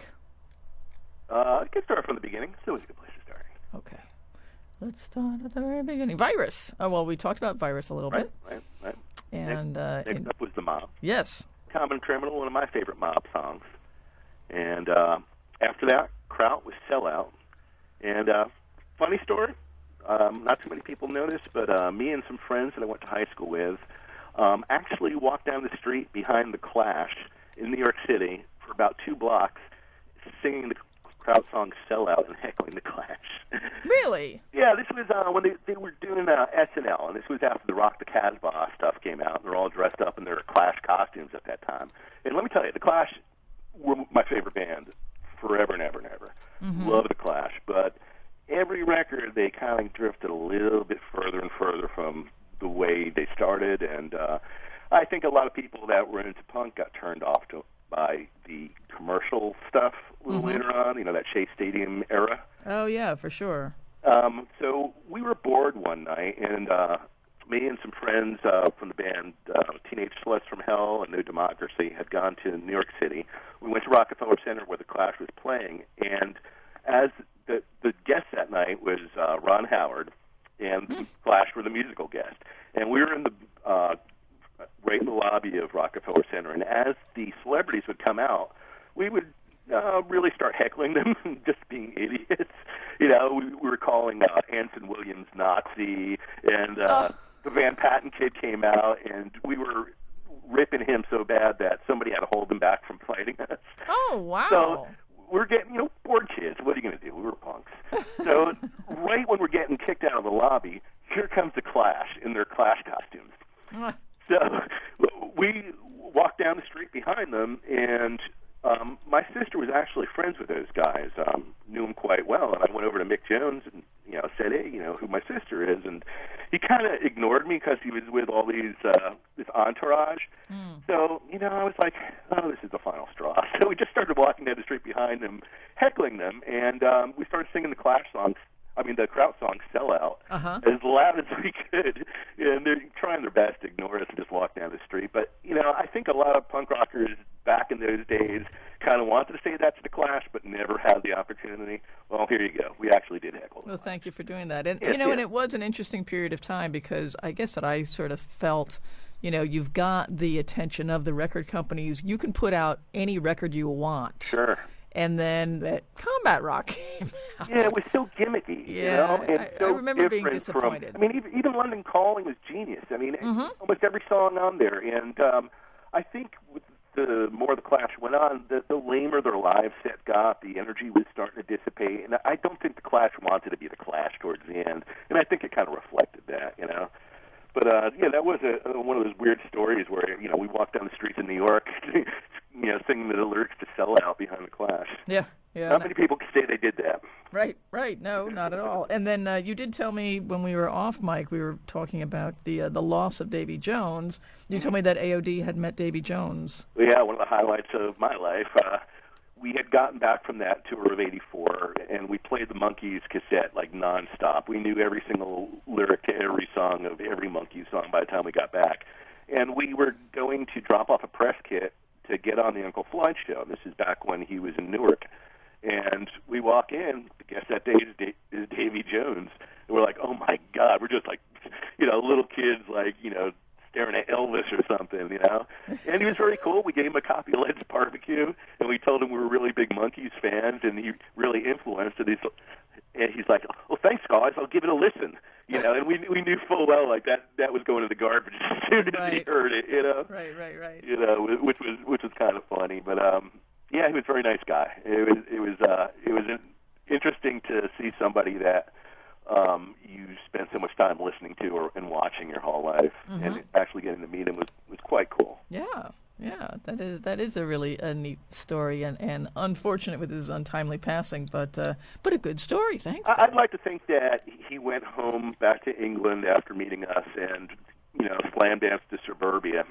Uh, I can start from the beginning. It's always a good place to start. Okay. Let's start at the very beginning. Virus. Oh, well, we talked about Virus a little right, bit. Right, right, And, next, uh, next in, up was The Mob. Yes. Common Criminal, one of my favorite Mob songs. And uh, after that, Kraut was Sellout. And uh, funny story, um, not too many people know this, but uh, me and some friends that I went to high school with um, actually walked down the street behind The Clash in New York City for about two blocks singing the Kraut song Sellout and heckling The Clash. Really? Yeah, this was uh, when they, they were doing uh, S N L, and this was after the Rock the Casbah stuff came out, and they're all dressed up in their Clash costumes at that time. And let me tell you, The Clash were my favorite band forever and ever and ever. Mm-hmm. Love The Clash, but every record they kind of drifted a little bit further and further from the way they started, and uh, I think a lot of people that were into punk got turned off to by the commercial stuff a little mm-hmm. later on, you know, that Shea Stadium era. Oh, yeah, for sure. Um, so we were bored one night, and uh, me and some friends uh, from the band uh, Teenage Sluts from Hell and No Democracy had gone to New York City. We went to Rockefeller Center where The Clash was playing, and as the, the guest that night was uh, Ron Howard, and mm. The Clash were the musical guest. And we were in the uh, right in the lobby of Rockefeller Center, and as the celebrities would come out, we would uh, really start heckling them, just being idiots. You know, we, we were calling uh, Anson Williams Nazi, and uh, oh. the Van Patten kid came out, and we were ripping him so bad that somebody had to hold him back from fighting us. Oh, wow. So we're getting, you know, bored kids. What are you going to do? We were punks. So right when we're getting kicked out of the lobby, here comes The Clash in their Clash costumes. Uh. So we walked down the street behind them, and um, my sister was actually friends with those guys, um, knew them quite well, and I went over to Mick Jones and, you know, said, hey, you know, who my sister is, and he kind of ignored me because he was with all these, uh, this entourage. Mm. So, you know, I was like, oh, this is the final straw. So we just started walking down the street behind them, heckling them, and um, we started singing the Clash songs. I mean, the Kraut song, Sellout, uh-huh. as loud as we could. And they're trying their best to ignore us and just walk down the street. But, you know, I think a lot of punk rockers back in those days kind of wanted to say that to The Clash, but never had the opportunity. Well, here you go. We actually did heckle them. Well, thank you for doing that. And, yes, you know, yes. and it was an interesting period of time because I guess that I sort of felt, you know, you've got the attention of the record companies. You can put out any record you want. Sure. And then that Combat Rock came out. Yeah, it was so gimmicky. Yeah, you know? and I, so I remember being from, disappointed. I mean, even, even London Calling was genius. I mean, mm-hmm. almost every song on there. And um, I think with the more the Clash went on, the, the lamer their live set got, the energy was starting to dissipate, and I don't think the Clash wanted to be the Clash towards the end, and I think it kind of reflected that, you know. But uh, yeah, that was a, a, one of those weird stories where you know we walked down the streets of New York, you know, singing the lyrics to "Sell Out" behind the Clash. Yeah, yeah. Not many people can say they did that. Right, right. No, not at all. And then uh, you did tell me when we were off mic, we were talking about the uh, the loss of Davy Jones. You told me that A O D had met Davy Jones. Well, yeah, one of the highlights of my life. Uh, we had gotten back from that tour of eighty-four, and we played the Monkees cassette like nonstop. We knew every single lyric to every song of every Monkees song by the time we got back. And we were going to drop off a press kit to get on the Uncle Floyd show. This is back when he was in Newark. And we walk in, I guess that day is, da- is Davy Jones. And we're like, oh, my God. We're just like, you know, little kids, like, you know, staring at Elvis or something, you know. And he was very cool. We gave him a copy of Let's Barbecue, and we told him we were really big Monkees fans, and he really influenced it. He's, and he's like, oh, thanks, guys. I'll give it a listen. You know, and we we knew full well, like, that, that was going to the garbage as soon as right. he heard it, you know. Right, right, right. You know, which was which was kind of funny. But, um, yeah, he was a very nice guy. It was, it was, uh, it was interesting to see somebody that um, you spend so much time listening to or and watching your whole life, mm-hmm. and actually getting to meet him was, was quite cool. Yeah, yeah, that is that is a really a neat story, and, and unfortunate with his untimely passing, but uh, but a good story. Thanks. I, I'd like to think that he went home back to England after meeting us, and you know, slam danced to Suburbia.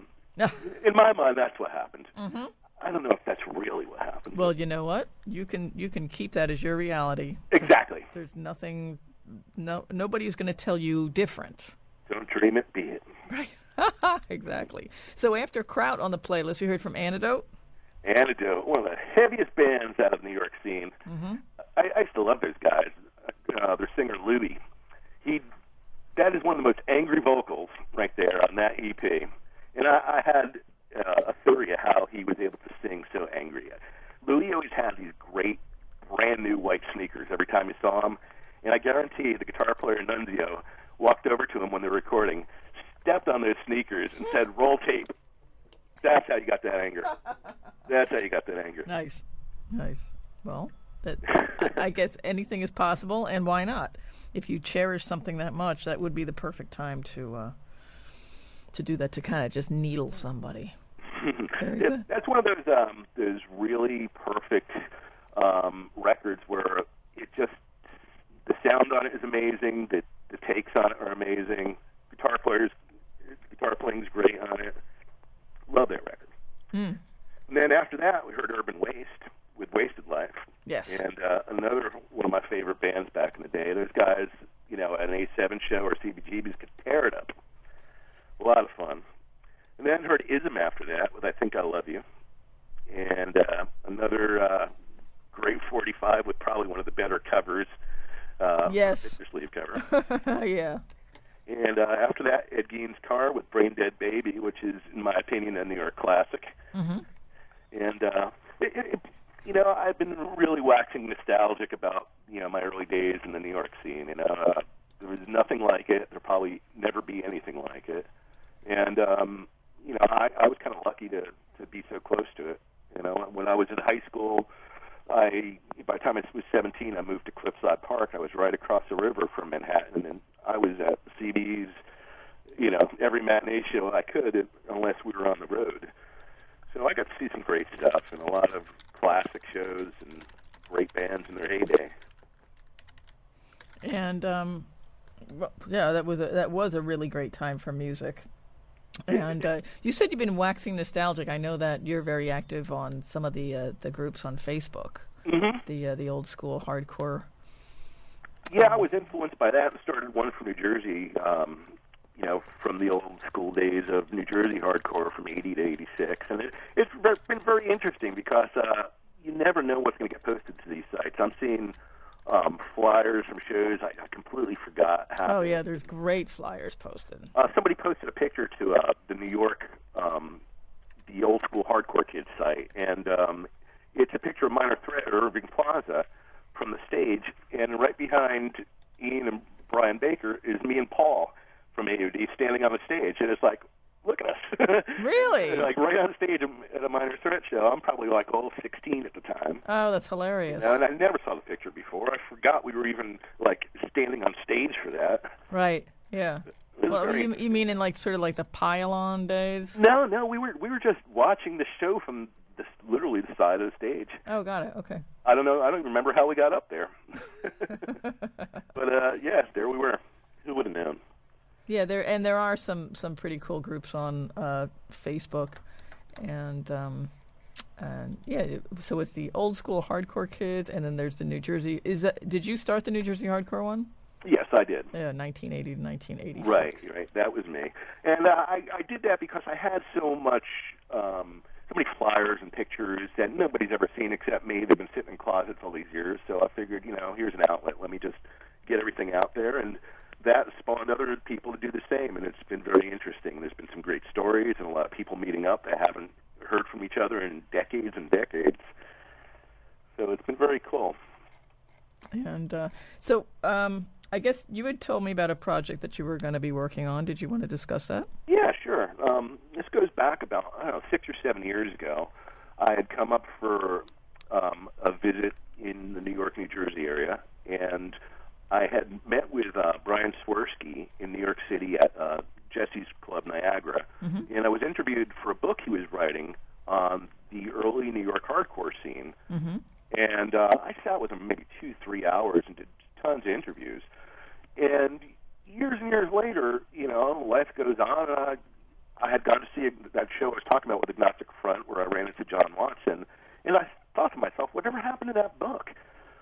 In my mind, that's what happened. Mm-hmm. I don't know if that's really what happened. Well, you know what? You can you can keep that as your reality. Exactly. There's nothing. No, nobody's going to tell you different. Don't dream it, be it. Right. Exactly. So after Kraut on the playlist, you heard from Antidote? Antidote, one of the heaviest bands out of the New York scene. Mm-hmm. I, I still love those guys. Uh, their singer, Louie, he, that is one of the most angry vocals right there on that E P. And I, I had uh, a theory of how he was able to sing so angry. Louie always had these great, brand-new white sneakers every time you saw him. And I guarantee the guitar player, Nunzio, walked over to him when they were recording, stepped on those sneakers, and said, roll tape. That's how you got that anger. That's how you got that anger. Nice. Nice. Well, that, I, I guess anything is possible, and why not? If you cherish something that much, that would be the perfect time to uh, to do that, to kind of just needle somebody. Very good. That's one of those, um, those really perfect um, records where it just, the sound on it is amazing. The, the takes on it are amazing. Guitar players, guitar playing is great on it. Love that record. Mm. And then after that, we heard Urban Waste with Wasted Life. Yes. And uh, another one of my favorite bands back in the day. Those guys, you know, at an A seven show or C B G B's could tear it up. A lot of fun. And then heard Ism after that with I Think I Love You. And uh, another uh, great forty-five with probably one of the better covers. Uh, yes. Picture sleeve cover. Yeah. And uh, after that, Ed Gein's Car with Brain Dead Baby, which is, in my opinion, a New York classic. Mm-hmm. And, uh, it, it, you know, I've been really waxing nostalgic about, you know, my early days in the New York scene. You know, uh, there was nothing like it. There'll probably never be anything like it. And, um, you know, I, I was kind of lucky to, to be so close to it. You know, when I was in high school, I by the time I was seventeen, I moved to Cliffside Park. I was right across the river from Manhattan, and I was at C B's, you know, every matinee show I could, unless we were on the road. So I got to see some great stuff and a lot of classic shows and great bands in their heyday. And um, well, yeah, that was a, that was a really great time for music. And uh, you said you've been waxing nostalgic. I know that you're very active on some of the uh, the groups on Facebook, mm-hmm. the uh, the old school hardcore. Yeah, I was influenced by that and started one from New Jersey, um, you know, from the old school days of New Jersey hardcore from eighty to eighty-six. And it, it's been very interesting because uh, you never know what's going to get posted to these sites. I'm seeing um, flyers from shows I, I completely forgot how. Oh, yeah, there's great flyers posted. Uh, somebody posted a picture to uh, the New York, um, the old school hardcore kids site, and um, it's a picture of Minor Threat at Irving Plaza from the stage, and right behind Ian and Brian Baker is me and Paul from A O D standing on the stage, and it's like, look at us. Really? Like right on stage at a Minor Threat show. I'm probably like, oh, sixteen at the time. Oh, that's hilarious. You know, and I never saw the picture before. I forgot we were even, like, standing on stage for that. Right, yeah. Well, very... you, you mean in, like, sort of like the pile-on days? No, no, we were we were just watching the show from the, literally the side of the stage. Oh, got it, okay. I don't know. I don't even remember how we got up there. But, uh, yeah, there we were. Who would have known? Yeah, there and there are some, some pretty cool groups on uh, Facebook, and um, and yeah, so it's the old school hardcore kids, and then there's the New Jersey. Is that? Did you start the New Jersey hardcore one? Yes, I did. Yeah, nineteen eighty to nineteen eighty-six. Right, right. That was me, and uh, I I did that because I had so much. Um, so many flyers and pictures that nobody's ever seen except me. They've been sitting in closets all these years, so I figured, you know, here's an outlet. Let me just get everything out there, and that spawned other people to do the same, and it's been very interesting. There's been some great stories and a lot of people meeting up that haven't heard from each other in decades and decades. So it's been very cool. And uh, so um, I guess you had told me about a project that you were going to be working on. Did you want to discuss that? Yeah, sure. Um, this goes back about, I don't know, six or seven years ago. I had come up for um, a visit in the New York, New Jersey area, and I had met with uh, Brian Swirsky in New York City at uh, Jesse's Club Niagara, mm-hmm. and I was interviewed for a book he was writing on the early New York hardcore scene. Mm-hmm. And uh, I sat with him maybe two, three hours and did tons of interviews. And years and years later, you know, life goes on, and I, I had gone to see that show I was talking about with Agnostic Front, where I ran into John Watson, and I thought to myself, whatever happened to that book?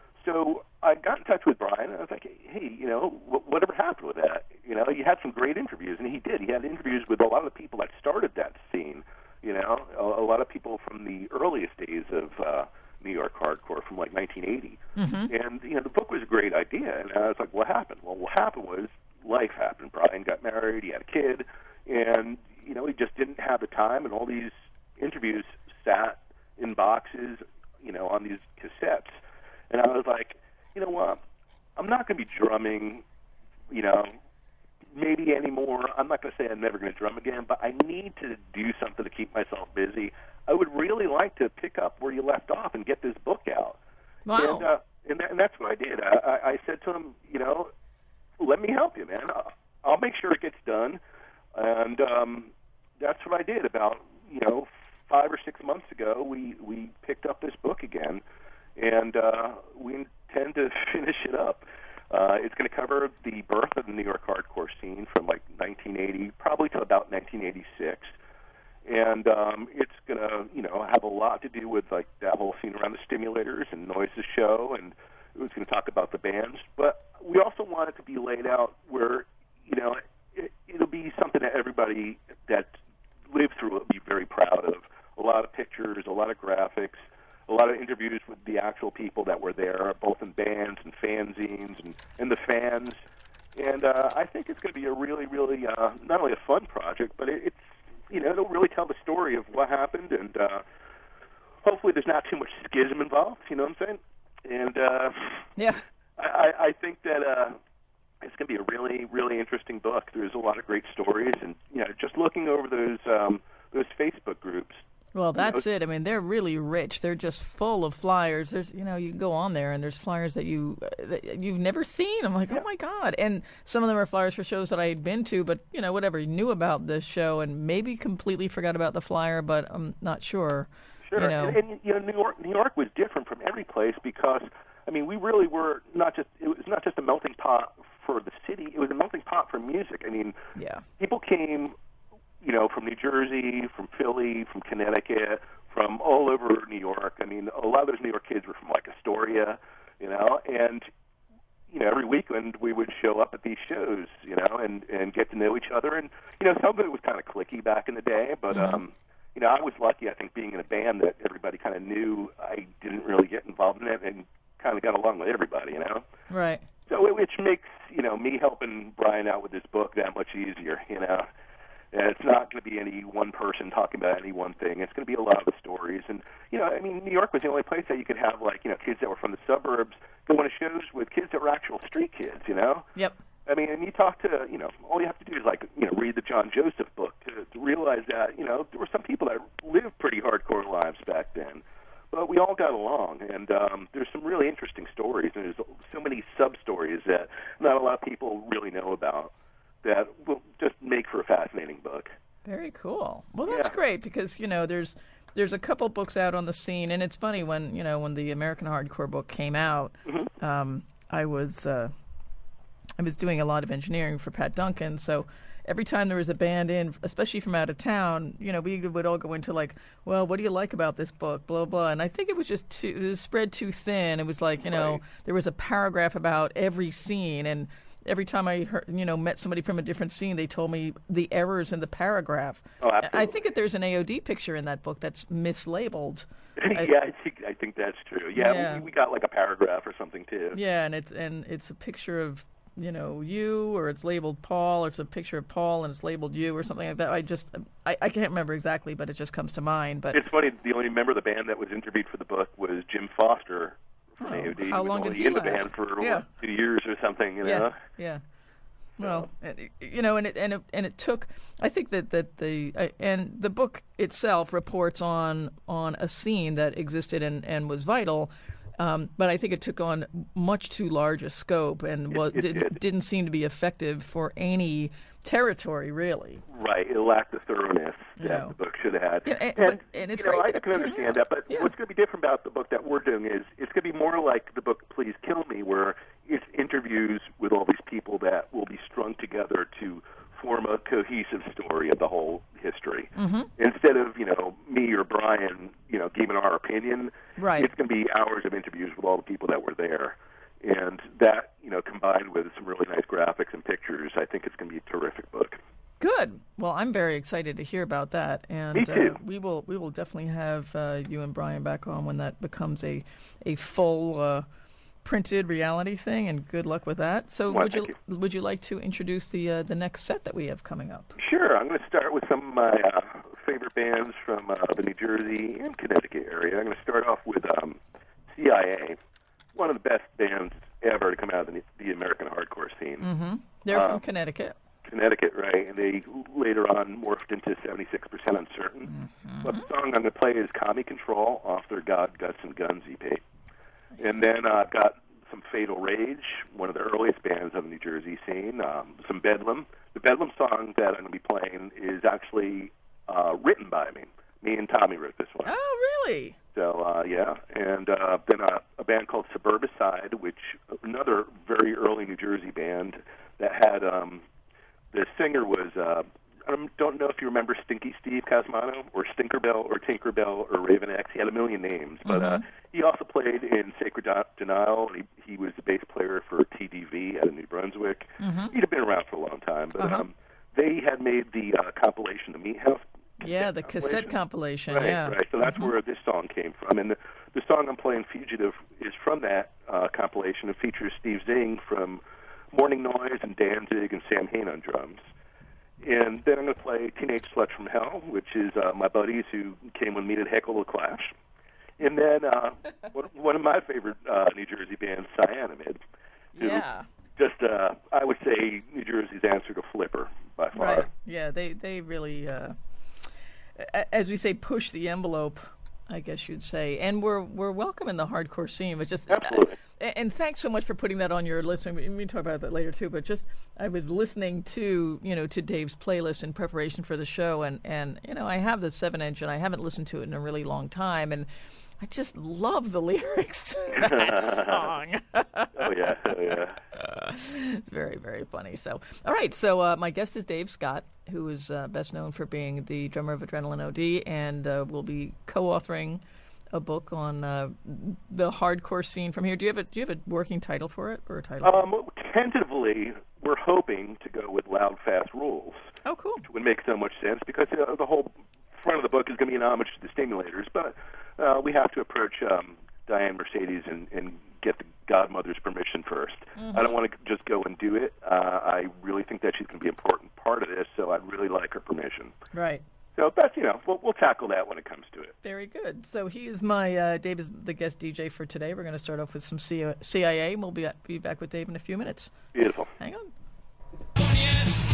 So I got in touch with Brian, and I was like, hey, you know, whatever happened with that? You know, you had some great interviews, and he did. He had interviews with a lot of the people that started that scene, you know, a, a lot of people from the earliest days of uh, New York hardcore from, like, nineteen eighty. Mm-hmm. And, you know, the book was a great idea, and I was like, what happened? Well, what happened was life happened. Brian got married, he had a kid, and, you know, he just didn't have the time, and all these interviews sat in boxes, you know, on these cassettes. And I was like, you know what, I'm not going to be drumming, you know, maybe anymore. I'm not going to say I'm never going to drum again, but I need to do something to keep myself busy. I would really like to pick up where you left off and get this book out. Wow. And, uh, and, that, and that's what I did. I, I, I said to him, you know, let me help you, man. I'll, I'll make sure it gets done. And um, that's what I did. About, you know, five or six months ago, we, we picked up this book again. And uh, we intend to finish it up. Uh, it's going to cover the birth of the New York hardcore scene from like nineteen eighty, probably to about nineteen eighty-six. And um, it's going to, you know, have a lot to do with like that whole scene around the Stimulators and Noise's show, and it was going to talk about the bands. But we also want it to be laid out where, you know, it, it'll be something that everybody that lived through it will be very proud of. A lot of pictures, a lot of graphics. A lot of interviews with the actual people that were there, both in bands and fanzines and, and the fans. And uh, I think it's going to be a really, really, uh, not only a fun project, but it, it's, you know, it'll really tell the story of what happened. And uh, hopefully there's not too much schism involved, you know what I'm saying? And uh, yeah, I, I think that uh, it's going to be a really, really interesting book. There's a lot of great stories. And, you know, just looking over those um, those Facebook groups, well, that's it. I mean, they're really rich. They're just full of flyers. There's, you know, you go on there and there's flyers that you uh, that you've never seen. I'm like, yeah. Oh my God! And some of them are flyers for shows that I had been to, but you know, whatever, knew about this show and maybe completely forgot about the flyer, but I'm not sure. Sure. You know, and, and you know, New York, New York was different from every place because, I mean, we really were not just it was not just a melting pot for the city. It was a melting pot for music. I mean, yeah, people came. You know, from New Jersey, from Philly, from Connecticut, from all over New York. I mean, a lot of those New York kids were from, like, Astoria, you know, and, you know, every weekend we would show up at these shows, you know, and, and get to know each other. And, you know, some of it was kind of cliquey back in the day, but, mm-hmm. um, you know, I was lucky, I think, being in a band that everybody kind of knew I didn't really get involved in it and kind of got along with everybody, you know? Right. So, which makes, you know, me helping Brian out with this book that much easier, you know? And it's not going to be any one person talking about any one thing. It's going to be a lot of stories. And, you know, I mean, New York was the only place that you could have, like, you know, kids that were from the suburbs going to shows with kids that were actual street kids, you know? Yep. I mean, and you talk to, you know, all you have to do is, like, you know, read the John Joseph book to, to realize that, you know, there were some people that lived pretty hardcore lives back then, but we all got along, and um, there's some really interesting stories, and there's so many sub-stories that not a lot of people really know about that will just make for a fascinating book. Very cool. Well, that's Yeah. great because, you know, there's there's a couple books out on the scene, and it's funny when, you know, when the American Hardcore book came out, Mm-hmm. um, I was uh, I was doing a lot of engineering for Pat Duncan, so every time there was a band in, especially from out of town, you know, we would all go into like, well, what do you like about this book, blah, blah. And I think it was just too, it was spread too thin. It was like, you know, Right. there was a paragraph about every scene, and every time I heard, you know, met somebody from a different scene, they told me the errors in the paragraph. Oh, absolutely. I think that there's an A O D picture in that book that's mislabeled. I- yeah, I think I think that's true. Yeah, Yeah. We, we got like a paragraph or something too. Yeah, and it's and it's a picture of, you know, you, or it's labeled Paul, or it's a picture of Paul and it's labeled you, or something like that. I just I, I can't remember exactly, but it just comes to mind. But It's funny. The only member of the band that was interviewed for the book was Jim Foster from Oh, A O D. how He was long only did he in the last? band for Yeah. what, two years or something. You know. yeah, yeah. Well, and, you know, and it and it and it took. I think that that the uh, and the book itself reports on on a scene that existed and and was vital. Um, but I think it took on much too large a scope and was it did, did. didn't seem to be effective for any territory, really. Right. It lacked the thoroughness that Yeah. the book should have had. Yeah, and- and, but- and it's you know, great I that can it came understand out. that, but Yeah. what's going to be different about the book that we're doing is it's going to be more like the book Please Kill Me, where it's interviews with all these people that will be strung together to form a cohesive story of the whole history. Mm-hmm. Instead of, you know, me or Brian, you know, giving our opinion, Right. it's going to be hours of interviews with all the people that were there. And that, you know, combined with some really nice graphics and pictures, I think it's going to be a terrific book. Good. Well, I'm very excited to hear about that, and Me too. Uh, we will we will definitely have uh, you and Brian back on when that becomes a a full uh, printed reality thing. And good luck with that. So, Well, would you, thank would you like to introduce the uh, the next set that we have coming up? Sure. I'm going to start with some of my uh, favorite bands from uh, the New Jersey and Connecticut area. I'm going to start off with um, C I A, one of the best bands ever to come out of the, the American hardcore scene. Mm-hmm. They're Uh, from Connecticut. Connecticut, right? And they later on morphed into seventy-six percent Uncertain. But the song I'm going to play is Commie Control off their God, Guts, and Guns E P. And then uh, I've got some Fatal Rage, one of the earliest bands on the New Jersey scene, um, some Bedlam. The Bedlam song that I'm going to be playing is actually uh, written by me. Me and Tommy wrote this one. Oh, really? So, uh, yeah. And uh, then uh, a band called Suburbicide, which another very early New Jersey band that had, um, the singer was, uh, I don't know if you remember Stinky Steve Casmano or Stinkerbell or Tinkerbell or Raven X. He had a million names. But uh, he also played in Sacred Denial. He, he was the bass player for T D V out of New Brunswick. He'd have been around for a long time. But Uh-huh. um, they had made the uh, compilation, the Meat House. Yeah, the cassette compilation. Right, yeah. right. So that's where this song came from. And the, the song I'm playing, Fugitive, is from that uh, compilation. It features Steve Zing from Morning Noise and Danzig and Sam Hain on drums. And then I'm going to play Teenage Slut from Hell, which is uh, my buddies who came with me to Heckle the Clash. And then uh, one one of my favorite uh, New Jersey bands, Cyanamid. who Yeah. Just, uh, I would say, New Jersey's answer to Flipper, by far. Right. Yeah, they they really, uh, a- as we say, push the envelope, I guess you'd say. And we're we're welcome in the hardcore scene, but just Absolutely. And, and thanks so much for putting that on your list. And we we can talk about that later too. But just I was listening to you know to Dave's playlist in preparation for the show, and and you know I have the seven inch, and I haven't listened to it in a really long time, and I just love the lyrics to that song. Oh, yeah. Oh, yeah. It's very, very funny. So, all right. So, uh, my guest is Dave Scott, who is uh, best known for being the drummer of Adrenaline O D, and uh, will be co-authoring a book on uh, the hardcore scene from here. Do you have a Do you have a working title for it, or a title? Um, tentatively, we're hoping to go with Loud, Fast Rules. Oh, cool. Which would make so much sense because uh, the whole front of the book is going to be an homage to the Stimulators, but uh, we have to approach um, Diane Mercedes and, and get the godmother's permission first. Mm-hmm. I don't want to just go and do it. Uh, I really think that she's going to be an important part of this, so I'd really like her permission. Right. So that's, you know, we'll, we'll tackle that when it comes to it. Very good. So he is my uh, Dave is the guest D J for today. We're going to start off with some C I A, and we'll be be back with Dave in a few minutes. Beautiful. Hang on.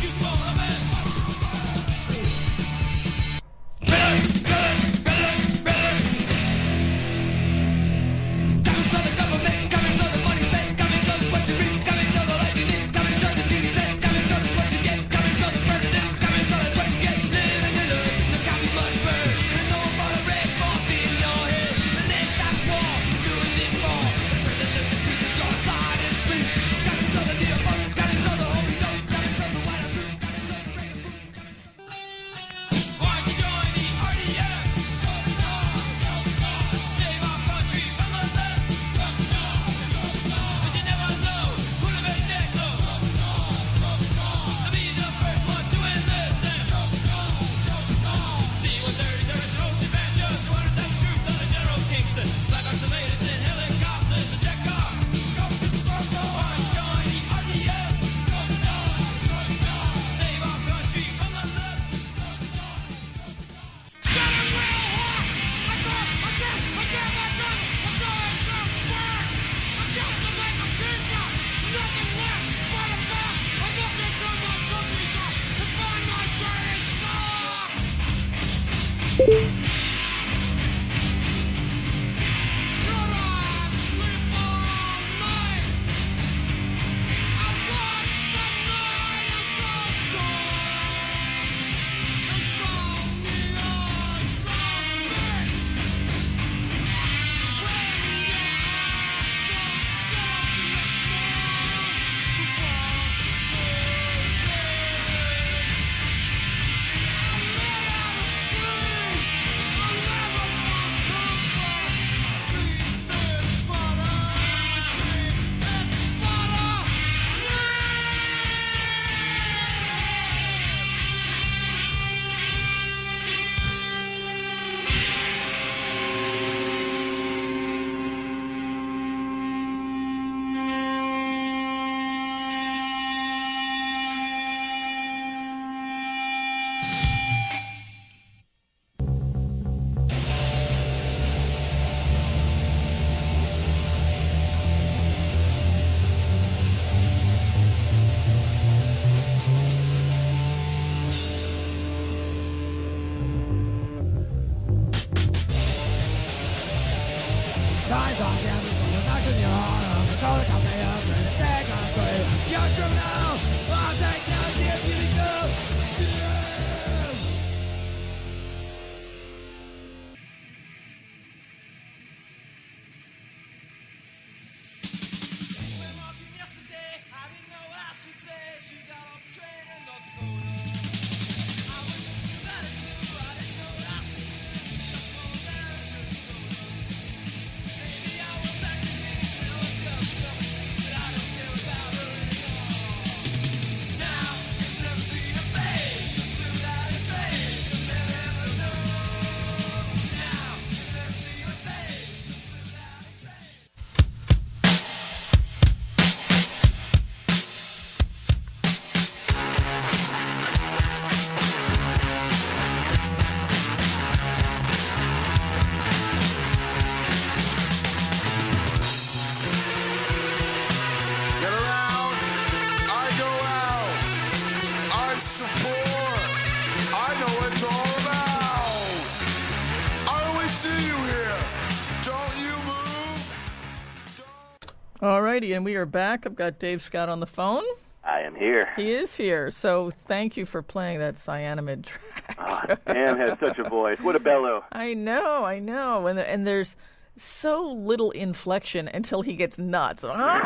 Alrighty, and we are back. I've got Dave Scott on the phone. I am here. He is here. So thank you for playing that Cyanamid track. Oh, Dan has such a voice. What a bellow. I know, I know. And, and there's so little inflection until he gets nuts.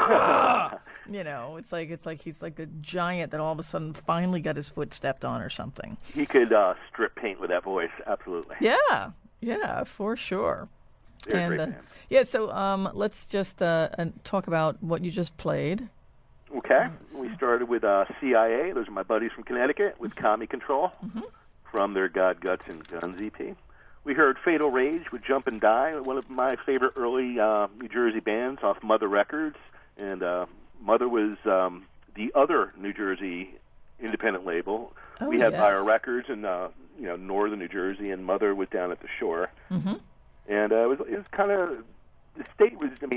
Ah! You know, it's like it's like he's like a giant that all of a sudden finally got his foot stepped on or something. He could uh, strip paint with that voice, absolutely. Yeah, yeah, for sure. They're and, a great uh, band. Yeah, so um, let's just uh, uh, talk about what you just played. Okay. We started with uh, C I A. Those are my buddies from Connecticut with Commie Control Mm-hmm. from their God, Guts, and Guns E P. We heard Fatal Rage with Jump and Die, one of my favorite early uh, New Jersey bands off Mother Records. And uh, Mother was um, the other New Jersey independent label. Oh, we had yes. Fire Records in uh, you know northern New Jersey, and Mother was down at the shore. Mm-hmm. And uh, it was it was kind of the state was. I mean,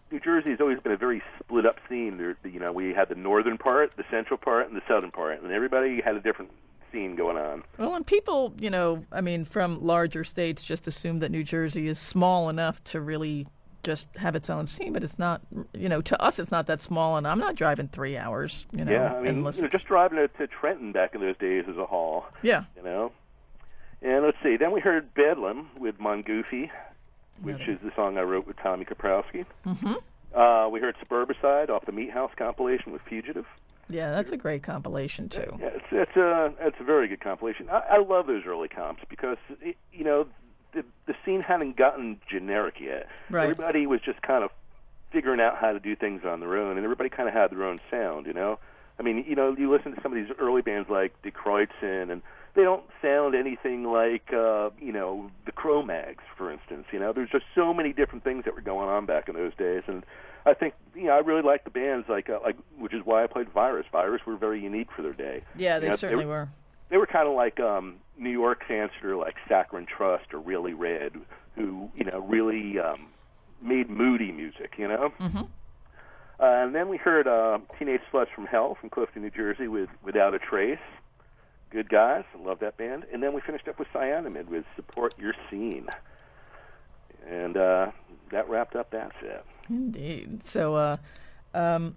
New Jersey has always been a very split up scene. There, you know, we had the northern part, the central part, and the southern part, and everybody had a different scene going on. Well, and people, you know, I mean, from larger states just assume that New Jersey is small enough to really just have its own scene, but it's not, you know, to us it's not that small, and I'm not driving three hours, you know. Yeah, I mean, you know, just driving to, to Trenton back in those days is a haul. Yeah. You know? And let's see, then we heard Bedlam with Mongoofy, which yeah. is the song I wrote with Tommy Kaprowski. Mm-hmm. Uh, we heard Suburbicide off the Meat House compilation with Fugitive. Yeah, that's a great compilation, too. Yeah, it's, it's, a, it's a very good compilation. I, I love those early comps because, it, you know, the, the scene hadn't gotten generic yet. Right. Everybody was just kind of figuring out how to do things on their own, and everybody kind of had their own sound, you know? I mean, you know, you listen to some of these early bands like De Kreutzen, and they don't sound anything like, uh, you know, the Cro-Mags, for instance. You know, there's just so many different things that were going on back in those days, and I think, you know, I really like the bands, like, uh, like, which is why I played Virus. Virus were very unique for their day. Yeah, they you know, certainly they were. were. They were kind of like um, New York's answer to like Saccharine Trust or Really Red, who, you know, really um, made moody music, you know? Mm-hmm. Uh, and then we heard uh, Teenage Sluts from Hell from Clifton, New Jersey with Without a Trace. Good guys. I love that band. And then we finished up with Cyanamid with Support Your Scene. And uh, that wrapped up that set. Indeed. So, uh, um,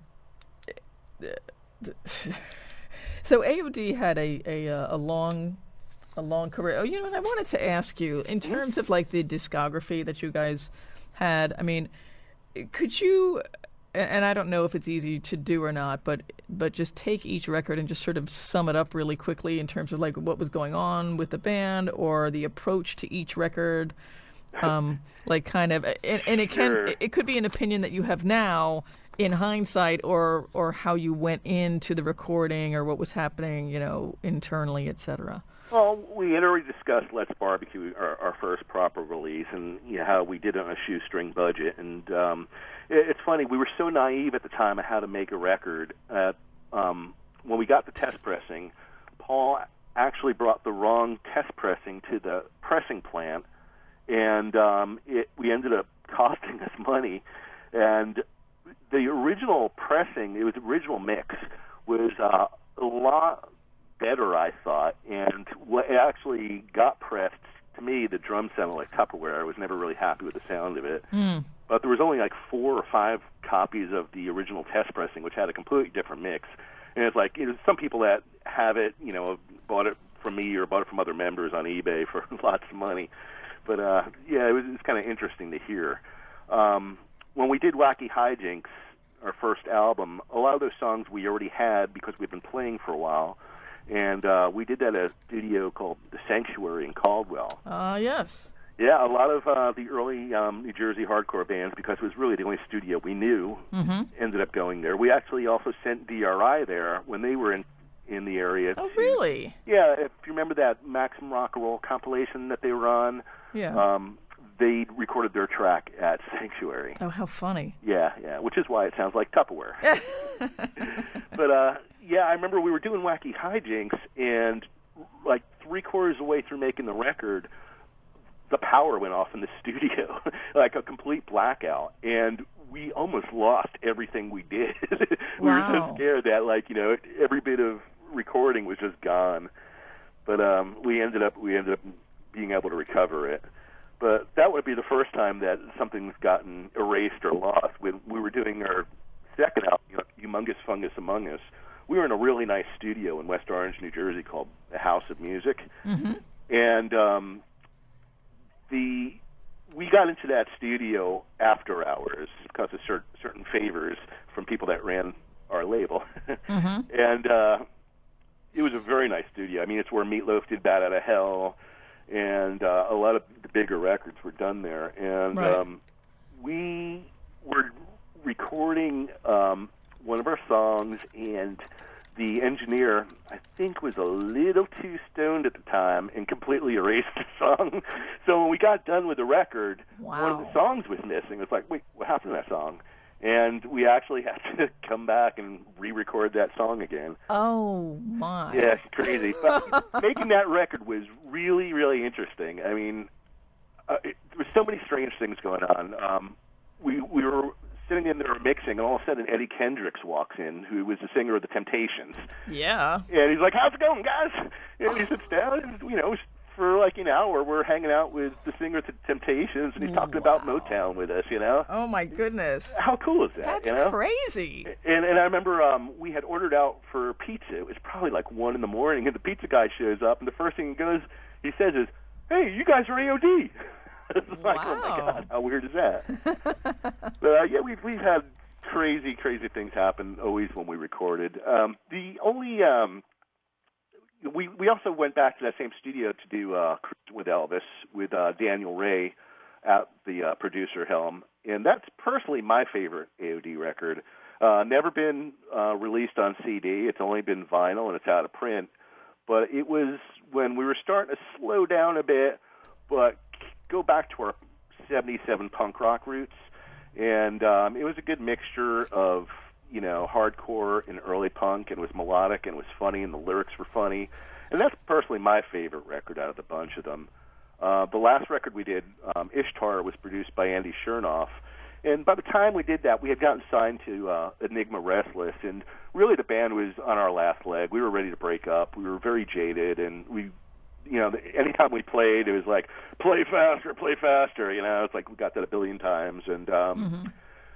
so A O D had a, a a long a long career. Oh, you know what? I wanted to ask you in terms of like the discography that you guys had. I mean, could you? And I don't know if it's easy to do or not, but but just take each record and just sort of sum it up really quickly in terms of like what was going on with the band or the approach to each record. Um, like kind of, and, and it Sure. can, it could be an opinion that you have now in hindsight, or or how you went into the recording, or what was happening, you know, internally, et cetera. Well, we had already discussed Let's Barbecue, our, our first proper release, and you know, how we did it on a shoestring budget. And um, it, it's funny, we were so naive at the time of how to make a record. Uh, um, when we got the test pressing, Paul actually brought the wrong test pressing to the pressing plant, and um, it, we ended up costing us money. And the original pressing, it was original mix, was uh, a lot better, I thought. And what actually got pressed, to me, the drum sounded like Tupperware. I was never really happy with the sound of it. Mm. But there was only like four or five copies of the original test pressing, which had a completely different mix. And it's like, you know, some people that have it, you know, bought it from me or bought it from other members on eBay for lots of money. But, uh, yeah, it was, it was kind of interesting to hear. Um, when we did Wacky Hijinks, our first album, a lot of those songs we already had because we'd been playing for a while. And uh, we did that at a studio called The Sanctuary in Caldwell. Ah, uh, yes. Yeah, a lot of uh, the early um, New Jersey hardcore bands, because it was really the only studio we knew, mm-hmm. ended up going there. We actually also sent D R I there when they were in in the area. Oh, to, really? Yeah, if you remember that Maximum Rock and Roll compilation that they were on, yeah. um, they recorded their track at Sanctuary. Oh, how funny. Yeah, yeah, which is why it sounds like Tupperware. But, uh, yeah, I remember we were doing Wacky Hijinks, and like three-quarters of the way through making the record, the power went off in the studio, like a complete blackout, and we almost lost everything we did. we Wow. were so scared that, like, you know, every bit of recording was just gone. But um, we ended up we ended up being able to recover it. But that would be the first time that something's gotten erased or lost. When we were doing our second album, you know, Humongous Fungus Among Us, we were in a really nice studio in West Orange, New Jersey, called the House of Music, mm-hmm. and um, the we got into that studio after hours because of cer- certain favors from people that ran our label, mm-hmm. and uh, it was a very nice studio. I mean, it's where Meatloaf did Bat Out of Hell, and uh, a lot of the bigger records were done there, and right. um, we were recording um, one of our songs, and the engineer, I think, was a little too stoned at the time and completely erased the song. So when we got done with the record, wow. one of the songs was missing. It was like, wait, what happened to that song? And we actually had to come back and re-record that song again. Oh, my. Yeah, it's crazy. But making that record was really, really interesting. I mean, uh, it, there were so many strange things going on. Um, we we were sitting in there mixing, and all of a sudden Eddie Kendricks walks in, who was the singer of the Temptations. Yeah. And he's like, "How's it going, guys?" And he sits down, and, you know, for like an hour, we're hanging out with the singer of the Temptations, and he's talking Wow. about Motown with us, you know? Oh, my goodness. How cool is that, That's you know? crazy. And, and I remember um, we had ordered out for pizza. It was probably like one in the morning, and the pizza guy shows up, and the first thing he goes, he says is, "Hey, you guys are A O D." It's like, Wow. oh my God, how weird is that? But uh, yeah, we've we've had crazy, crazy things happen always when we recorded. Um, the only um, we we also went back to that same studio to do uh, Cruise with Elvis with uh, Daniel Ray at the uh, producer helm, and that's personally my favorite A O D record. Uh, never been uh, released on C D. It's only been vinyl, and it's out of print. But it was when we were starting to slow down a bit, but go back to our seventy-seven punk rock roots, and um, it was a good mixture of, you know, hardcore and early punk, and it was melodic and it was funny, and the lyrics were funny, and that's personally my favorite record out of the bunch of them. Uh, the last record we did, um, Ishtar, was produced by Andy Chernoff, and by the time we did that, we had gotten signed to uh, Enigma Restless, and really the band was on our last leg. We were ready to break up. We were very jaded, and we you know, anytime we played, it was like, play faster, play faster, you know. It's like we got that a billion times. And um, mm-hmm.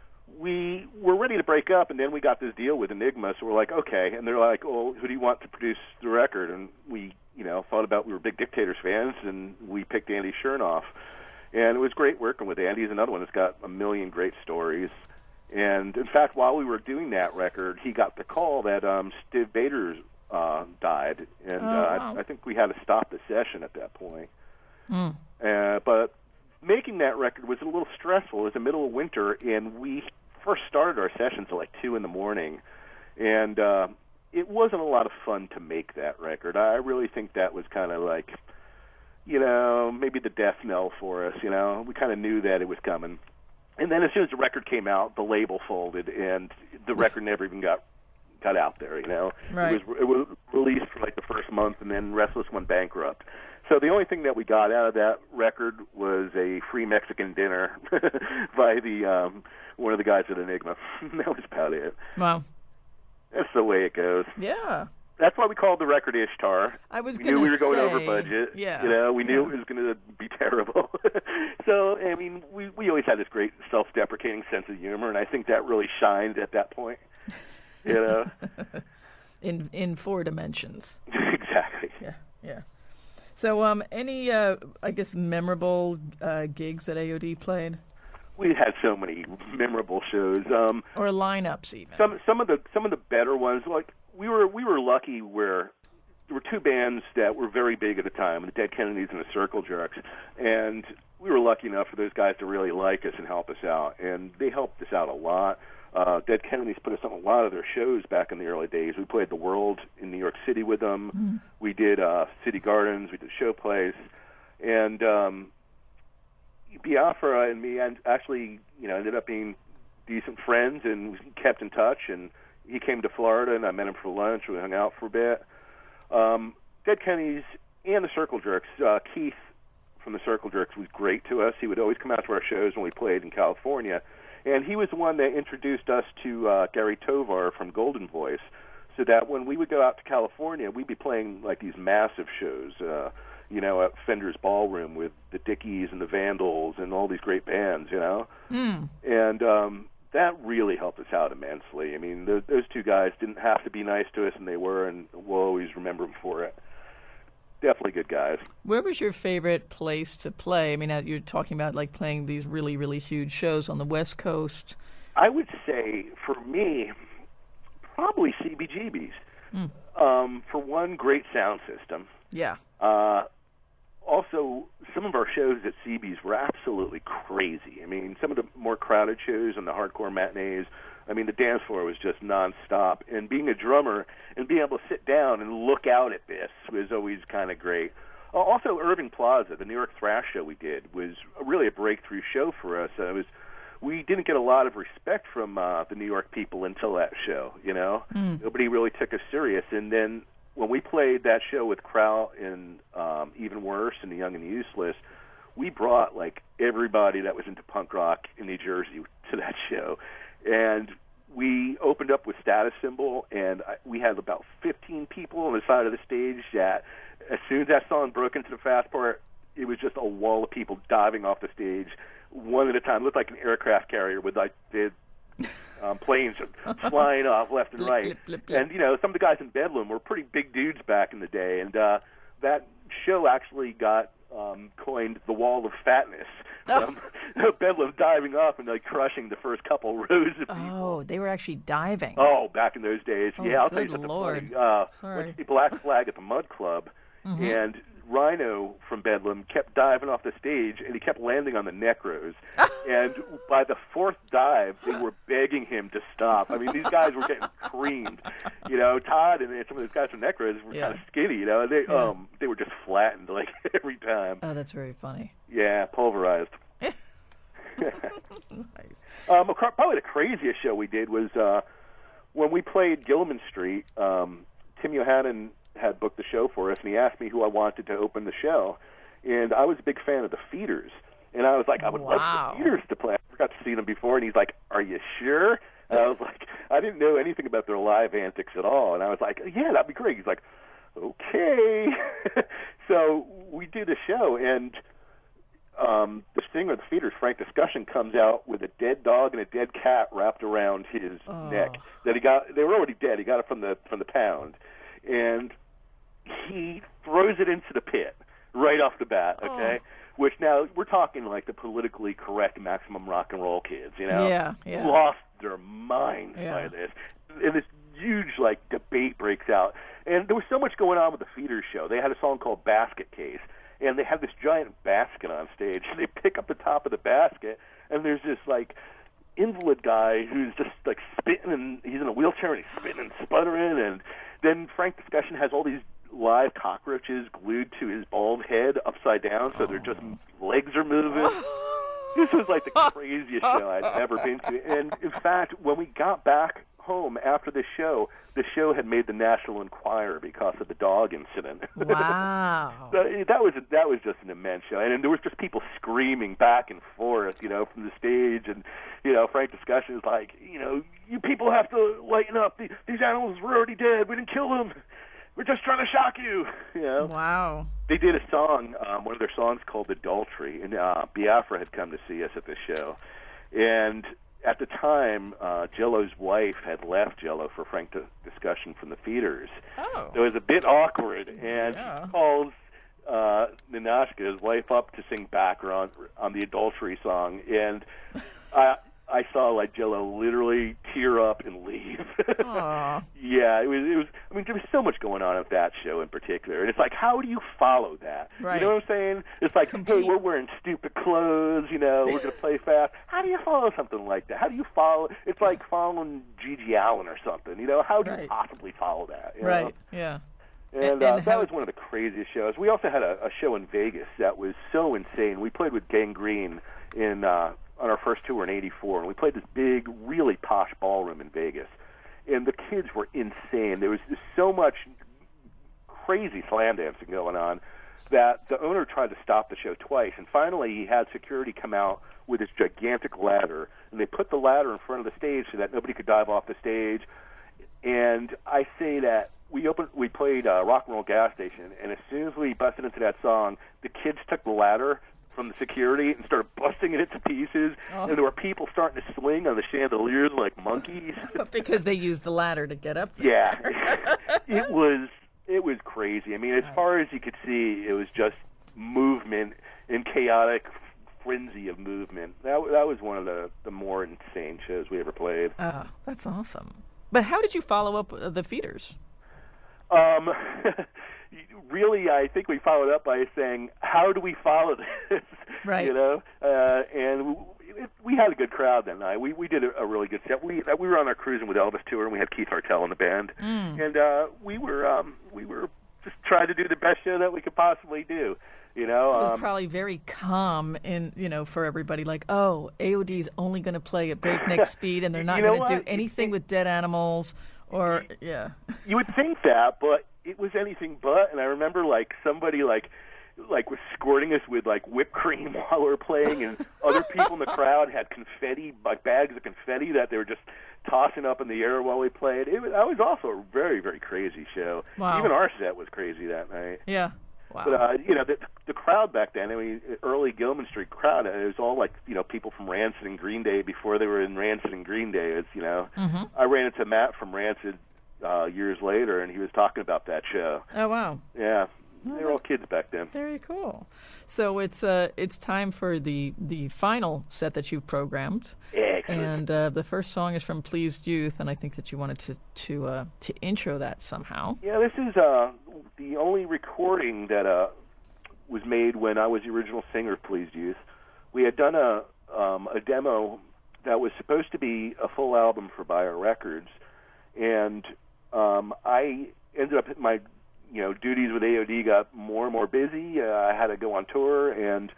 we were ready to break up, and then we got this deal with Enigma, so we're like, okay. And they're like, well, who do you want to produce the record? And we, you know, thought about, we were big Dictators fans, and we picked Andy Chernoff. And it was great working with Andy. He's another one that's got a million great stories. And, in fact, while we were doing that record, he got the call that um, Steve Bader's Uh, died, and oh, uh, wow. I, I think we had to stop the session at that point. Mm. Uh, but making that record was a little stressful. It was the middle of winter, and we first started our sessions at like two in the morning, and uh, it wasn't a lot of fun to make that record. I really think that was kind of like, you know, maybe the death knell for us. You know, we kind of knew that it was coming, and then as soon as the record came out, the label folded, and the record never even got got out there, you know. Right. It was it was released for like the first month, and then Restless went bankrupt. So the only thing that we got out of that record was a free Mexican dinner by the um, one of the guys at Enigma. That was about it. Wow. That's the way it goes. Yeah. That's why we called the record Ishtar. I was we gonna knew we were going say, over budget. Yeah. You know, we knew yeah. it was going to be terrible. So, I mean, we we always had this great self-deprecating sense of humor, and I think that really shined at that point. You know, in in four dimensions. Exactly. Yeah, yeah. So, um, any uh, I guess memorable uh, gigs that A O D played, we had so many memorable shows. Um, or lineups even. Some some of the some of the better ones. Like we were we were lucky where there were two bands that were very big at the time, the Dead Kennedys and the Circle Jerks, and we were lucky enough for those guys to really like us and help us out, and they helped us out a lot. Uh, Dead Kennedys put us on a lot of their shows back in the early days. We played the World in New York City with them. Mm. We did uh, City Gardens. We did Showplace. And um, Biafra and me actually, you know, ended up being decent friends, and we kept in touch. And he came to Florida, and I met him for lunch. We hung out for a bit. Um, Dead Kennedys and the Circle Jerks, uh, Keith from the Circle Jerks was great to us. He would always come out to our shows when we played in California. And he was the one that introduced us to uh, Gary Tovar from Golden Voice, so that when we would go out to California, we'd be playing like these massive shows, uh, you know, at Fender's Ballroom with the Dickies and the Vandals and all these great bands, you know. Mm. And um, that really helped us out immensely. I mean, th- those two guys didn't have to be nice to us, and they were, and we'll always remember them for it. Definitely good guys. Where was your favorite place to play? I mean, you're talking about like playing these really, really huge shows on the West Coast. I would say, for me, probably C B G B's. Mm. Um, for one, great sound system. Yeah. Uh, also, some of our shows at C B's were absolutely crazy. I mean, some of the more crowded shows and the hardcore matinees, I mean, the dance floor was just nonstop. And being a drummer and being able to sit down and look out at this was always kind of great. Uh, also, Irving Plaza, the New York thrash show we did, was really a breakthrough show for us. Uh, it was we didn't get a lot of respect from uh, the New York people until that show. You know, mm. Nobody really took us serious. And then when we played that show with Kraut and um, Even Worse and The Young and the Useless, we brought like everybody that was into punk rock in New Jersey to that show, and we opened up with Status Symbol, and I, we had about fifteen people on the side of the stage that as soon as that song broke into the fast part, it was just a wall of people diving off the stage one at a time. It looked like an aircraft carrier with like the um, planes flying off left and right. Blip, blip, blip. And, you know, some of the guys in Bedlam were pretty big dudes back in the day, and uh, that show actually got um, coined the Wall of Fatness. Um, Bedlam diving off and like crushing the first couple rows of people. Oh, they were actually diving. Oh, back in those days. Oh, yeah, I'll tell good you something Lord. funny. Uh, Sorry. went to see Black Flag at the Mud Club, Mm-hmm. and Rhino from Bedlam kept diving off the stage, and he kept landing on the necros. And by the fourth dive, they were begging him to stop. I mean, these guys were getting creamed. You know, Todd and some of those guys from necros were Yeah. kind of skinny. You know, they Yeah. um they were just flattened like every time. Oh, that's very funny. Yeah, pulverized. Nice. Um, acro- probably the craziest show we did was uh, when we played Gilman Street. Um, Tim Yohannan had booked the show for us, and he asked me who I wanted to open the show. And I was a big fan of the Feeders. And I was like, I would Wow. love the Feeders to play. I forgot to see them before. And he's like, are you sure? And I was like, I didn't know anything about their live antics at all. And I was like, yeah, that'd be great. He's like, okay. So we did a show, and um, the singer of the Feeders, Frank Discussion, comes out with a dead dog and a dead cat wrapped around his Oh. neck. That he got. They were already dead. He got it from the from the pound, and he throws it into the pit right off the bat. Okay, Oh. which now we're talking like the politically correct maximum rock and roll kids. You know, Yeah, yeah. lost their minds Yeah. by this, and this huge like debate breaks out. And there was so much going on with the Feeders show. They had a song called Basket Case, and they have this giant basket on stage. They pick up the top of the basket, and there's this like invalid guy who's just like spitting, and he's in a wheelchair and he's spitting and sputtering. And then Frank Discussion has all these live cockroaches glued to his bald head upside down, so they're just legs are moving. This was like the craziest show I'd ever been to. And in fact, when we got back home after the show, the show had made the National Enquirer because of the dog incident. Wow. So, that was that was just an immense show, and, and there was just people screaming back and forth, you know, from the stage. And you know, Frank Discussion is like, you know, you people have to lighten up. The, these animals were already dead. We didn't kill them. We're just trying to shock you. You know. Wow. They did a song, um, one of their songs called Adultery, and uh, Biafra had come to see us at this show. And at the time, uh, Jello's wife had left Jello for Frank D- Discussion from the Feeders. Oh. So it was a bit awkward, and Yeah. he calls uh, Ninashka, his wife, up to sing background on the Adultery song. And I, I saw like Jello literally tear up and leave. Aw. Yeah, it was. It was. I mean, there was so much going on at that show in particular, and it's like, how do you follow that? Right. You know what I'm saying? It's like, Complete- hey, we're wearing stupid clothes. You know, we're going to play fast. How do you follow something like that? How do you follow? It's like following Gigi Allen or something. You know, how do Right. you possibly follow that? You know? Right. Yeah. And, And- uh, and that how- was one of the craziest shows. We also had a, a show in Vegas that was so insane. We played with Gangrene in uh, on our first tour in eighty-four, and we played this big, really posh ballroom in Vegas. And the kids were insane. There was just so much crazy slam dancing going on that the owner tried to stop the show twice. And finally, he had security come out with this gigantic ladder, and they put the ladder in front of the stage so that nobody could dive off the stage. And I say that we opened, we played uh, Rock and Roll Gas Station, and as soon as we busted into that song, the kids took the ladder from the security and started busting it into pieces, Oh. and there were people starting to swing on the chandeliers like monkeys. Because they used the ladder to get up there. Yeah, it was it was crazy. I mean, as far as you could see, it was just movement and chaotic frenzy of movement. That that was one of the the more insane shows we ever played. Oh, that's awesome. But how did you follow up uh, the Feeders? Um, really, I think we followed up by saying, "How do we follow this?" Right. You know, uh, and we, we had a good crowd that night. We we did a, a really good set. We we were on our Cruising with Elvis tour, and we had Keith Hartel in the band, Mm. and uh, we were um, we were just trying to do the best show that we could possibly do. You know, It was um, probably very calm in, you know, for everybody. Like, oh, A O D's only going to play at breakneck speed, and they're not You know going to do what? anything with dead animals, or yeah. you would think that, but it was anything but. And I remember like somebody like like was squirting us with like whipped cream while we were playing, and other people in the crowd had confetti, like bags of confetti that they were just tossing up in the air while we played. It was, that was also a very, very crazy show. Wow. Even our set was crazy that night. Yeah. Wow. But, uh, you know, the, the crowd back then, I mean, early Gilman Street crowd, it was all like, you know, people from Rancid and Green Day before they were in Rancid and Green Day. It's, you know, mm-hmm. I ran into Matt from Rancid uh, years later, and he was talking about that show. Oh, wow. Yeah. They were all kids back then. Very cool. So it's uh, it's time for the, the final set that you've programmed. Excellent. And uh, the first song is from Pleased Youth, and I think that you wanted to to uh, to intro that somehow. Yeah, this is uh, the only recording that uh, was made when I was the original singer of Pleased Youth. We had done a um, a demo that was supposed to be a full album for Bio Records, and um, I ended up my you know duties with A O D got more and more busy. Uh, I had to go on tour, and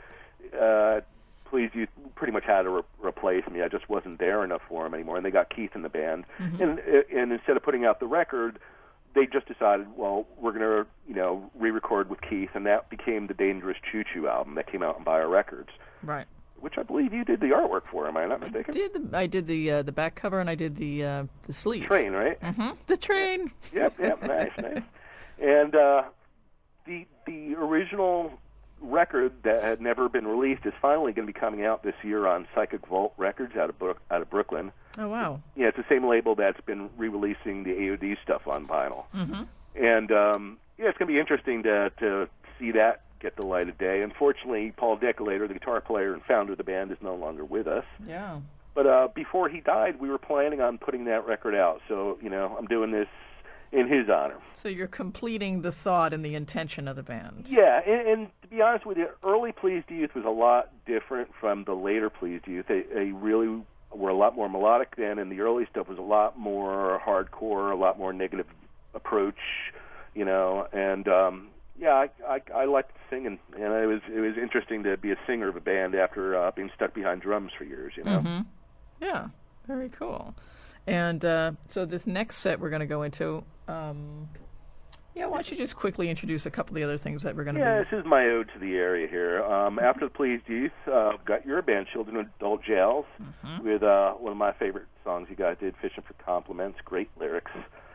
uh, Pleased Youth pretty much had to re- replace me. I just wasn't there enough for them anymore, and they got Keith in the band. Mm-hmm. And and instead of putting out the record, they just decided, well, we're going to, you know, re-record with Keith, and that became the Dangerous Choo Choo album that came out on Bio Records. Right. Which I believe you did the artwork for. Am I not mistaken? I did the I did the uh, the back cover, and I did the uh, the sleeve. Train, right? Mm-hmm. The Train. Yep, yep, nice, nice. And uh, the the original record that had never been released is finally going to be coming out this year on Psychic Vault Records out of Brook, out of Brooklyn. Oh wow! Yeah, it's the same label that's been re-releasing the A O D stuff on vinyl. Mm-hmm. And um, yeah, it's going to be interesting to to see that get the light of day. Unfortunately, Paul Decolator, the guitar player and founder of the band, is no longer with us. Yeah. But uh, before he died, we were planning on putting that record out. So you know, I'm doing this in his honor. So you're completing the thought and the intention of the band. Yeah, and, and to be honest with you, early Pleased Youth was a lot different from the later Pleased Youth. They, they really were a lot more melodic then, and the early stuff was a lot more hardcore, a lot more negative approach, you know. And um, yeah, I, I, I liked singing, and it was it was interesting to be a singer of a band after uh, being stuck behind drums for years, you know. Mm-hmm. Yeah, very cool. And uh, so this next set we're going to go into, um, yeah, why don't you just quickly introduce a couple of the other things that we're going to yeah, be... this is my ode to the area here. Um, after the Pleased Youth, uh, got your band, Children of Adult Jails, mm-hmm. with uh, one of my favorite songs you guys did, Fishing for Compliments. Great lyrics.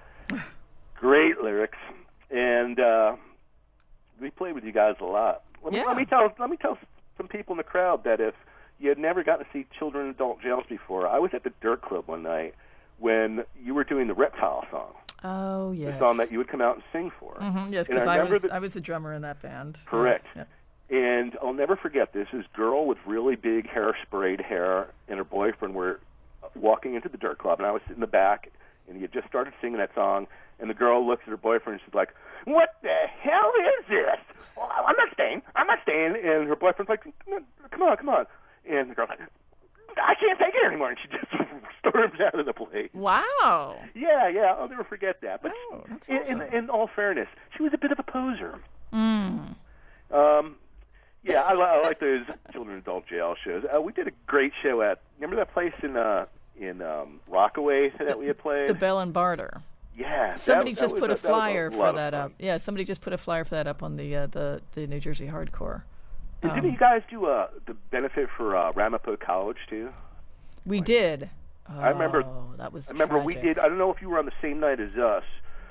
Great lyrics. And uh, we played with you guys a lot. Let me, yeah. let me tell let me tell some people in the crowd that if you had never gotten to see Children of Adult Jails before, I was at the Dirt Club one night when you were doing the Reptile song. Oh, yes. The song that you would come out and sing for. Mm-hmm, yes, because I, I was the, I was the drummer in that band. Correct. Yeah. And I'll never forget this. This girl with really big hair-sprayed hair and her boyfriend were walking into the Dirt Club, and I was sitting in the back, and he had just started singing that song, and the girl looks at her boyfriend, and she's like, "What the hell is this? Well, I'm not staying. I'm not staying." And her boyfriend's like, "Come on, come on." And the girl's like, "I can't take it anymore," and she just storms out of the place. Wow. Yeah, yeah, I'll never forget that. But oh, that's in, awesome. in, in all fairness, she was a bit of a poser. Mm. Um, yeah, I, I like those Children Adult Jail shows. Uh, we did a great show at, remember that place in uh, in um, Rockaway that the, we had played? The Bell and Barter. Yeah. Somebody that, just that put was, a flyer that for that up. Yeah, somebody just put a flyer for that up on the uh, the, the New Jersey Hardcore. And um, didn't you guys do uh, the benefit for uh, Ramapo College, too? We like, did. Oh, I remember. That was I remember tragic. we did. I don't know if you were on the same night as us.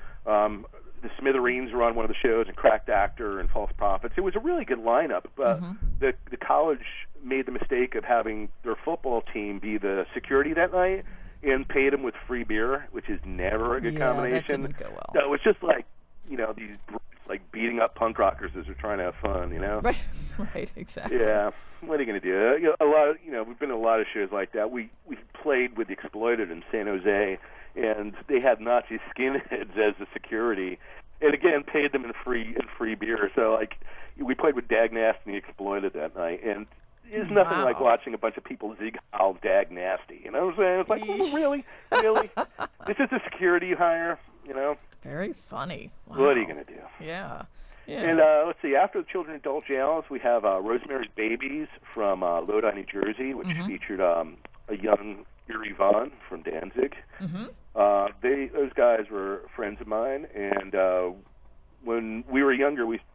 Um, the Smithereens were on one of the shows, and Cracked Actor and False Prophets. It was a really good lineup, but mm-hmm. the the college made the mistake of having their football team be the security that night and paid them with free beer, which is never a good yeah, combination. That didn't go well. So it was just like, you know, these like beating up punk rockers as they're trying to have fun, you know? Right, right, exactly. Yeah, what are you going to do? You know, a lot of, you know, we've been to a lot of shows like that. We we played with the Exploited in San Jose, and they had Nazi skinheads as the security, and again paid them in free in free beer. So like, we played with Dag Nasty and the Exploited that night, and there's nothing wow. like watching a bunch of people zig howl Dag Nasty. You know what I'm saying? It's like, oh, really, really, this is the security you hire, you know? Very funny. Wow. What are you going to do? Yeah. Yeah. And uh, let's see, after the Children Adult Jails, we have uh, Rosemary's Babies from uh, Lodi, New Jersey, which mm-hmm. featured um, a young Erie Vaughn from Danzig. Mm-hmm. Uh, they those guys were friends of mine, and uh, when we were younger, we to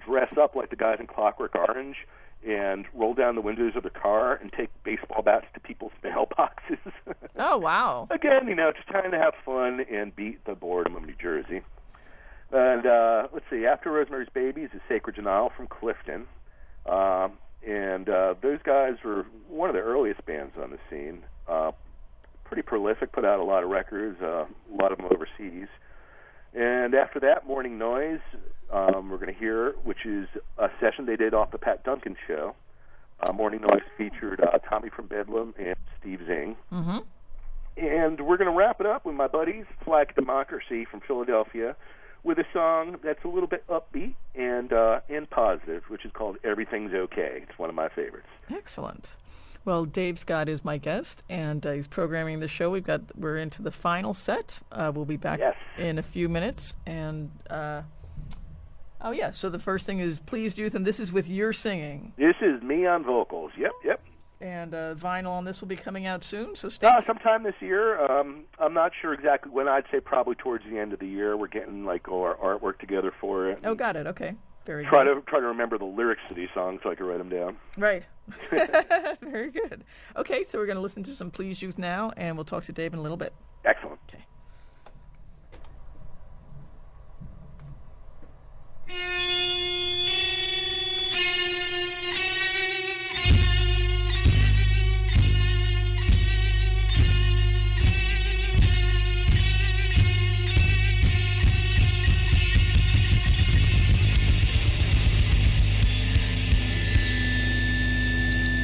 dress up like the guys in Clockwork Orange and roll down the windows of the car and take baseball bats to people's mailboxes. Oh, wow. Again, you know, just trying to have fun and beat the boredom of New Jersey. And uh, let's see, After Rosemary's Baby is Sacred Denial from Clifton. Um, and uh, those guys were one of the earliest bands on the scene. Uh, pretty prolific, put out a lot of records, uh, a lot of them overseas. And after that, Morning Noise, um, we're going to hear, which is a session they did off the Pat Duncan show. Uh, Morning Noise featured uh, Tommy from Bedlam and Steve Zing. Mm-hmm. And we're going to wrap it up with my buddies, Flag Democracy from Philadelphia, with a song that's a little bit upbeat and uh, and positive, which is called Everything's Okay. It's one of my favorites. Excellent. Well, Dave Scott is my guest, and uh, he's programming the show. We've got we're into the final set. Uh, we'll be back yes. in a few minutes. And uh, oh yeah, so the first thing is Pleased Youth, and this is with your singing. This is me on vocals. Yep, yep. And uh, vinyl on this will be coming out soon. So stay. Uh, sometime this year. Um, I'm not sure exactly when. I'd say probably towards the end of the year. We're getting like our artwork together for it. Oh, got it. Okay. Very try good. to try to remember the lyrics to these songs so I can write them down. Right. Very good. Okay, so we're going to listen to some Pleased Youth now, and we'll talk to Dave in a little bit. Excellent. Okay.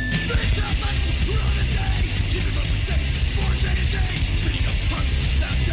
That's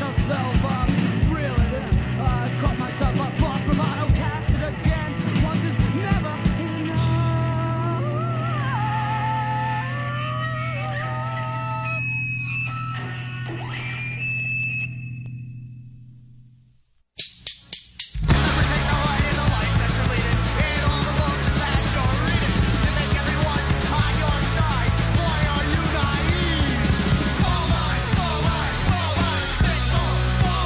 yourself up, reel it in. I caught myself up, off bravado, cast it again. Once is never enough. Small minds, small minds, small minds,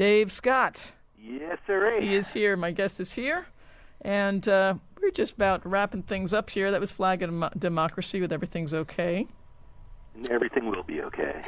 Dave Scott. Yes, sir. He is here. My guest is here. And uh, we're just about wrapping things up here. That was Flag of Dem- Democracy with Everything's Okay. Everything will be okay.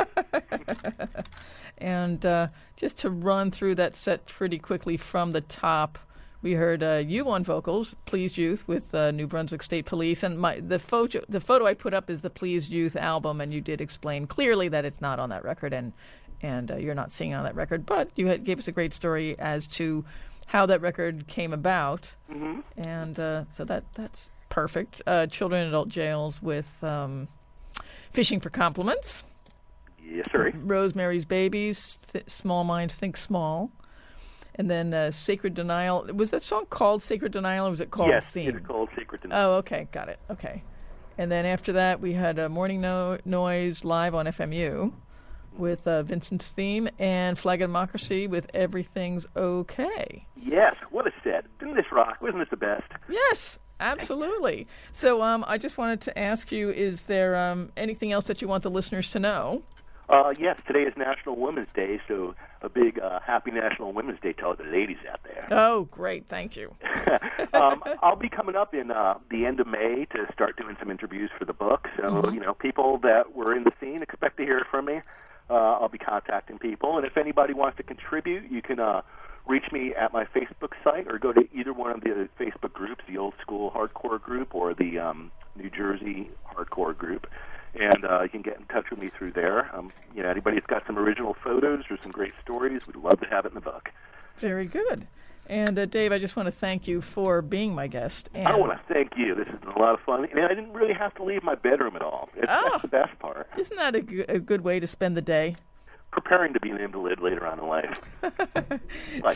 And uh, just to run through that set pretty quickly from the top, we heard uh, you on vocals, Pleased Youth with uh, New Brunswick State Police. And my the photo, the photo I put up is the Pleased Youth album, and you did explain clearly that it's not on that record, and, and uh, you're not singing on that record. But you had, gave us a great story as to how that record came about. Mm-hmm. And uh, so that that's perfect. Uh, Children in Adult Jails with um, Fishing for Compliments. Yes, sir. Rosemary's Babies, Th- Small Minds Think Small. And then uh, Sacred Denial. Was that song called Sacred Denial, or was it called yes, Theme? it's called Sacred Denial. Oh, okay. Got it. Okay. And then after that, we had uh, Morning no- Noise live on F M U with uh, Vincent's Theme, and Flag of Democracy with Everything's Okay. Yes, what a set. Didn't this rock? Wasn't this the best? Yes, absolutely. So um, I just wanted to ask you, is there um, anything else that you want the listeners to know? Uh, yes, today is National Women's Day, so a big uh, happy National Women's Day to all the ladies out there. Oh, great. Thank you. um, I'll be coming up in uh, the end of May to start doing some interviews for the book. So, Mm-hmm. you know, people that were in the scene expect to hear from me. Uh, I'll be contacting people. And if anybody wants to contribute, you can uh, reach me at my Facebook site or go to either one of the Facebook groups, the Old School Hardcore group or the um, New Jersey Hardcore group. And uh, you can get in touch with me through there. Um, you know, anybody that's got some original photos or some great stories, we'd love to have it in the book. Very good. And uh, Dave, I just want to thank you for being my guest. And I want to thank you. This has been a lot of fun. And I didn't really have to leave my bedroom at all. It's, Oh. That's the best part. Isn't that a, g- a good way to spend the day? Preparing to be an invalid later on in life. Like,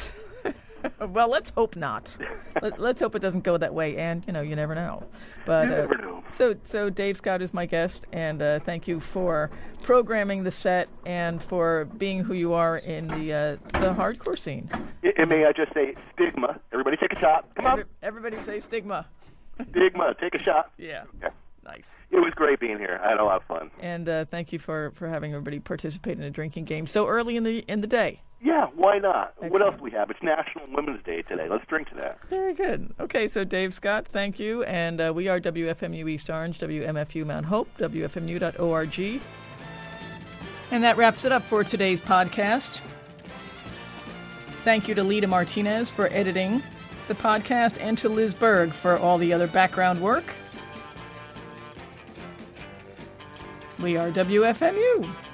Well, let's hope not. Let, let's hope it doesn't go that way, and, you know, you never know. But You uh, never know. So, so Dave Scott is my guest, and uh, thank you for programming the set and for being who you are in the uh, the hardcore scene. and may I just say, stigma. Everybody take a shot. Come on. Every, everybody say stigma. Stigma. Take a shot. Yeah. Okay. Nice. It was great being here. I had a lot of fun. And uh, thank you for, for having everybody participate in a drinking game so early in the in the day. Yeah, why not? What Excellent. else do we have? It's National Women's Day today. Let's drink to that. Very good. Okay, so Dave Scott, thank you. And uh, we are W F M U East Orange, W M F U Mount Hope, W F M U dot org. And that wraps it up for today's podcast. Thank you to Lita Martinez for editing the podcast and to Liz Berg for all the other background work. We are W F M U.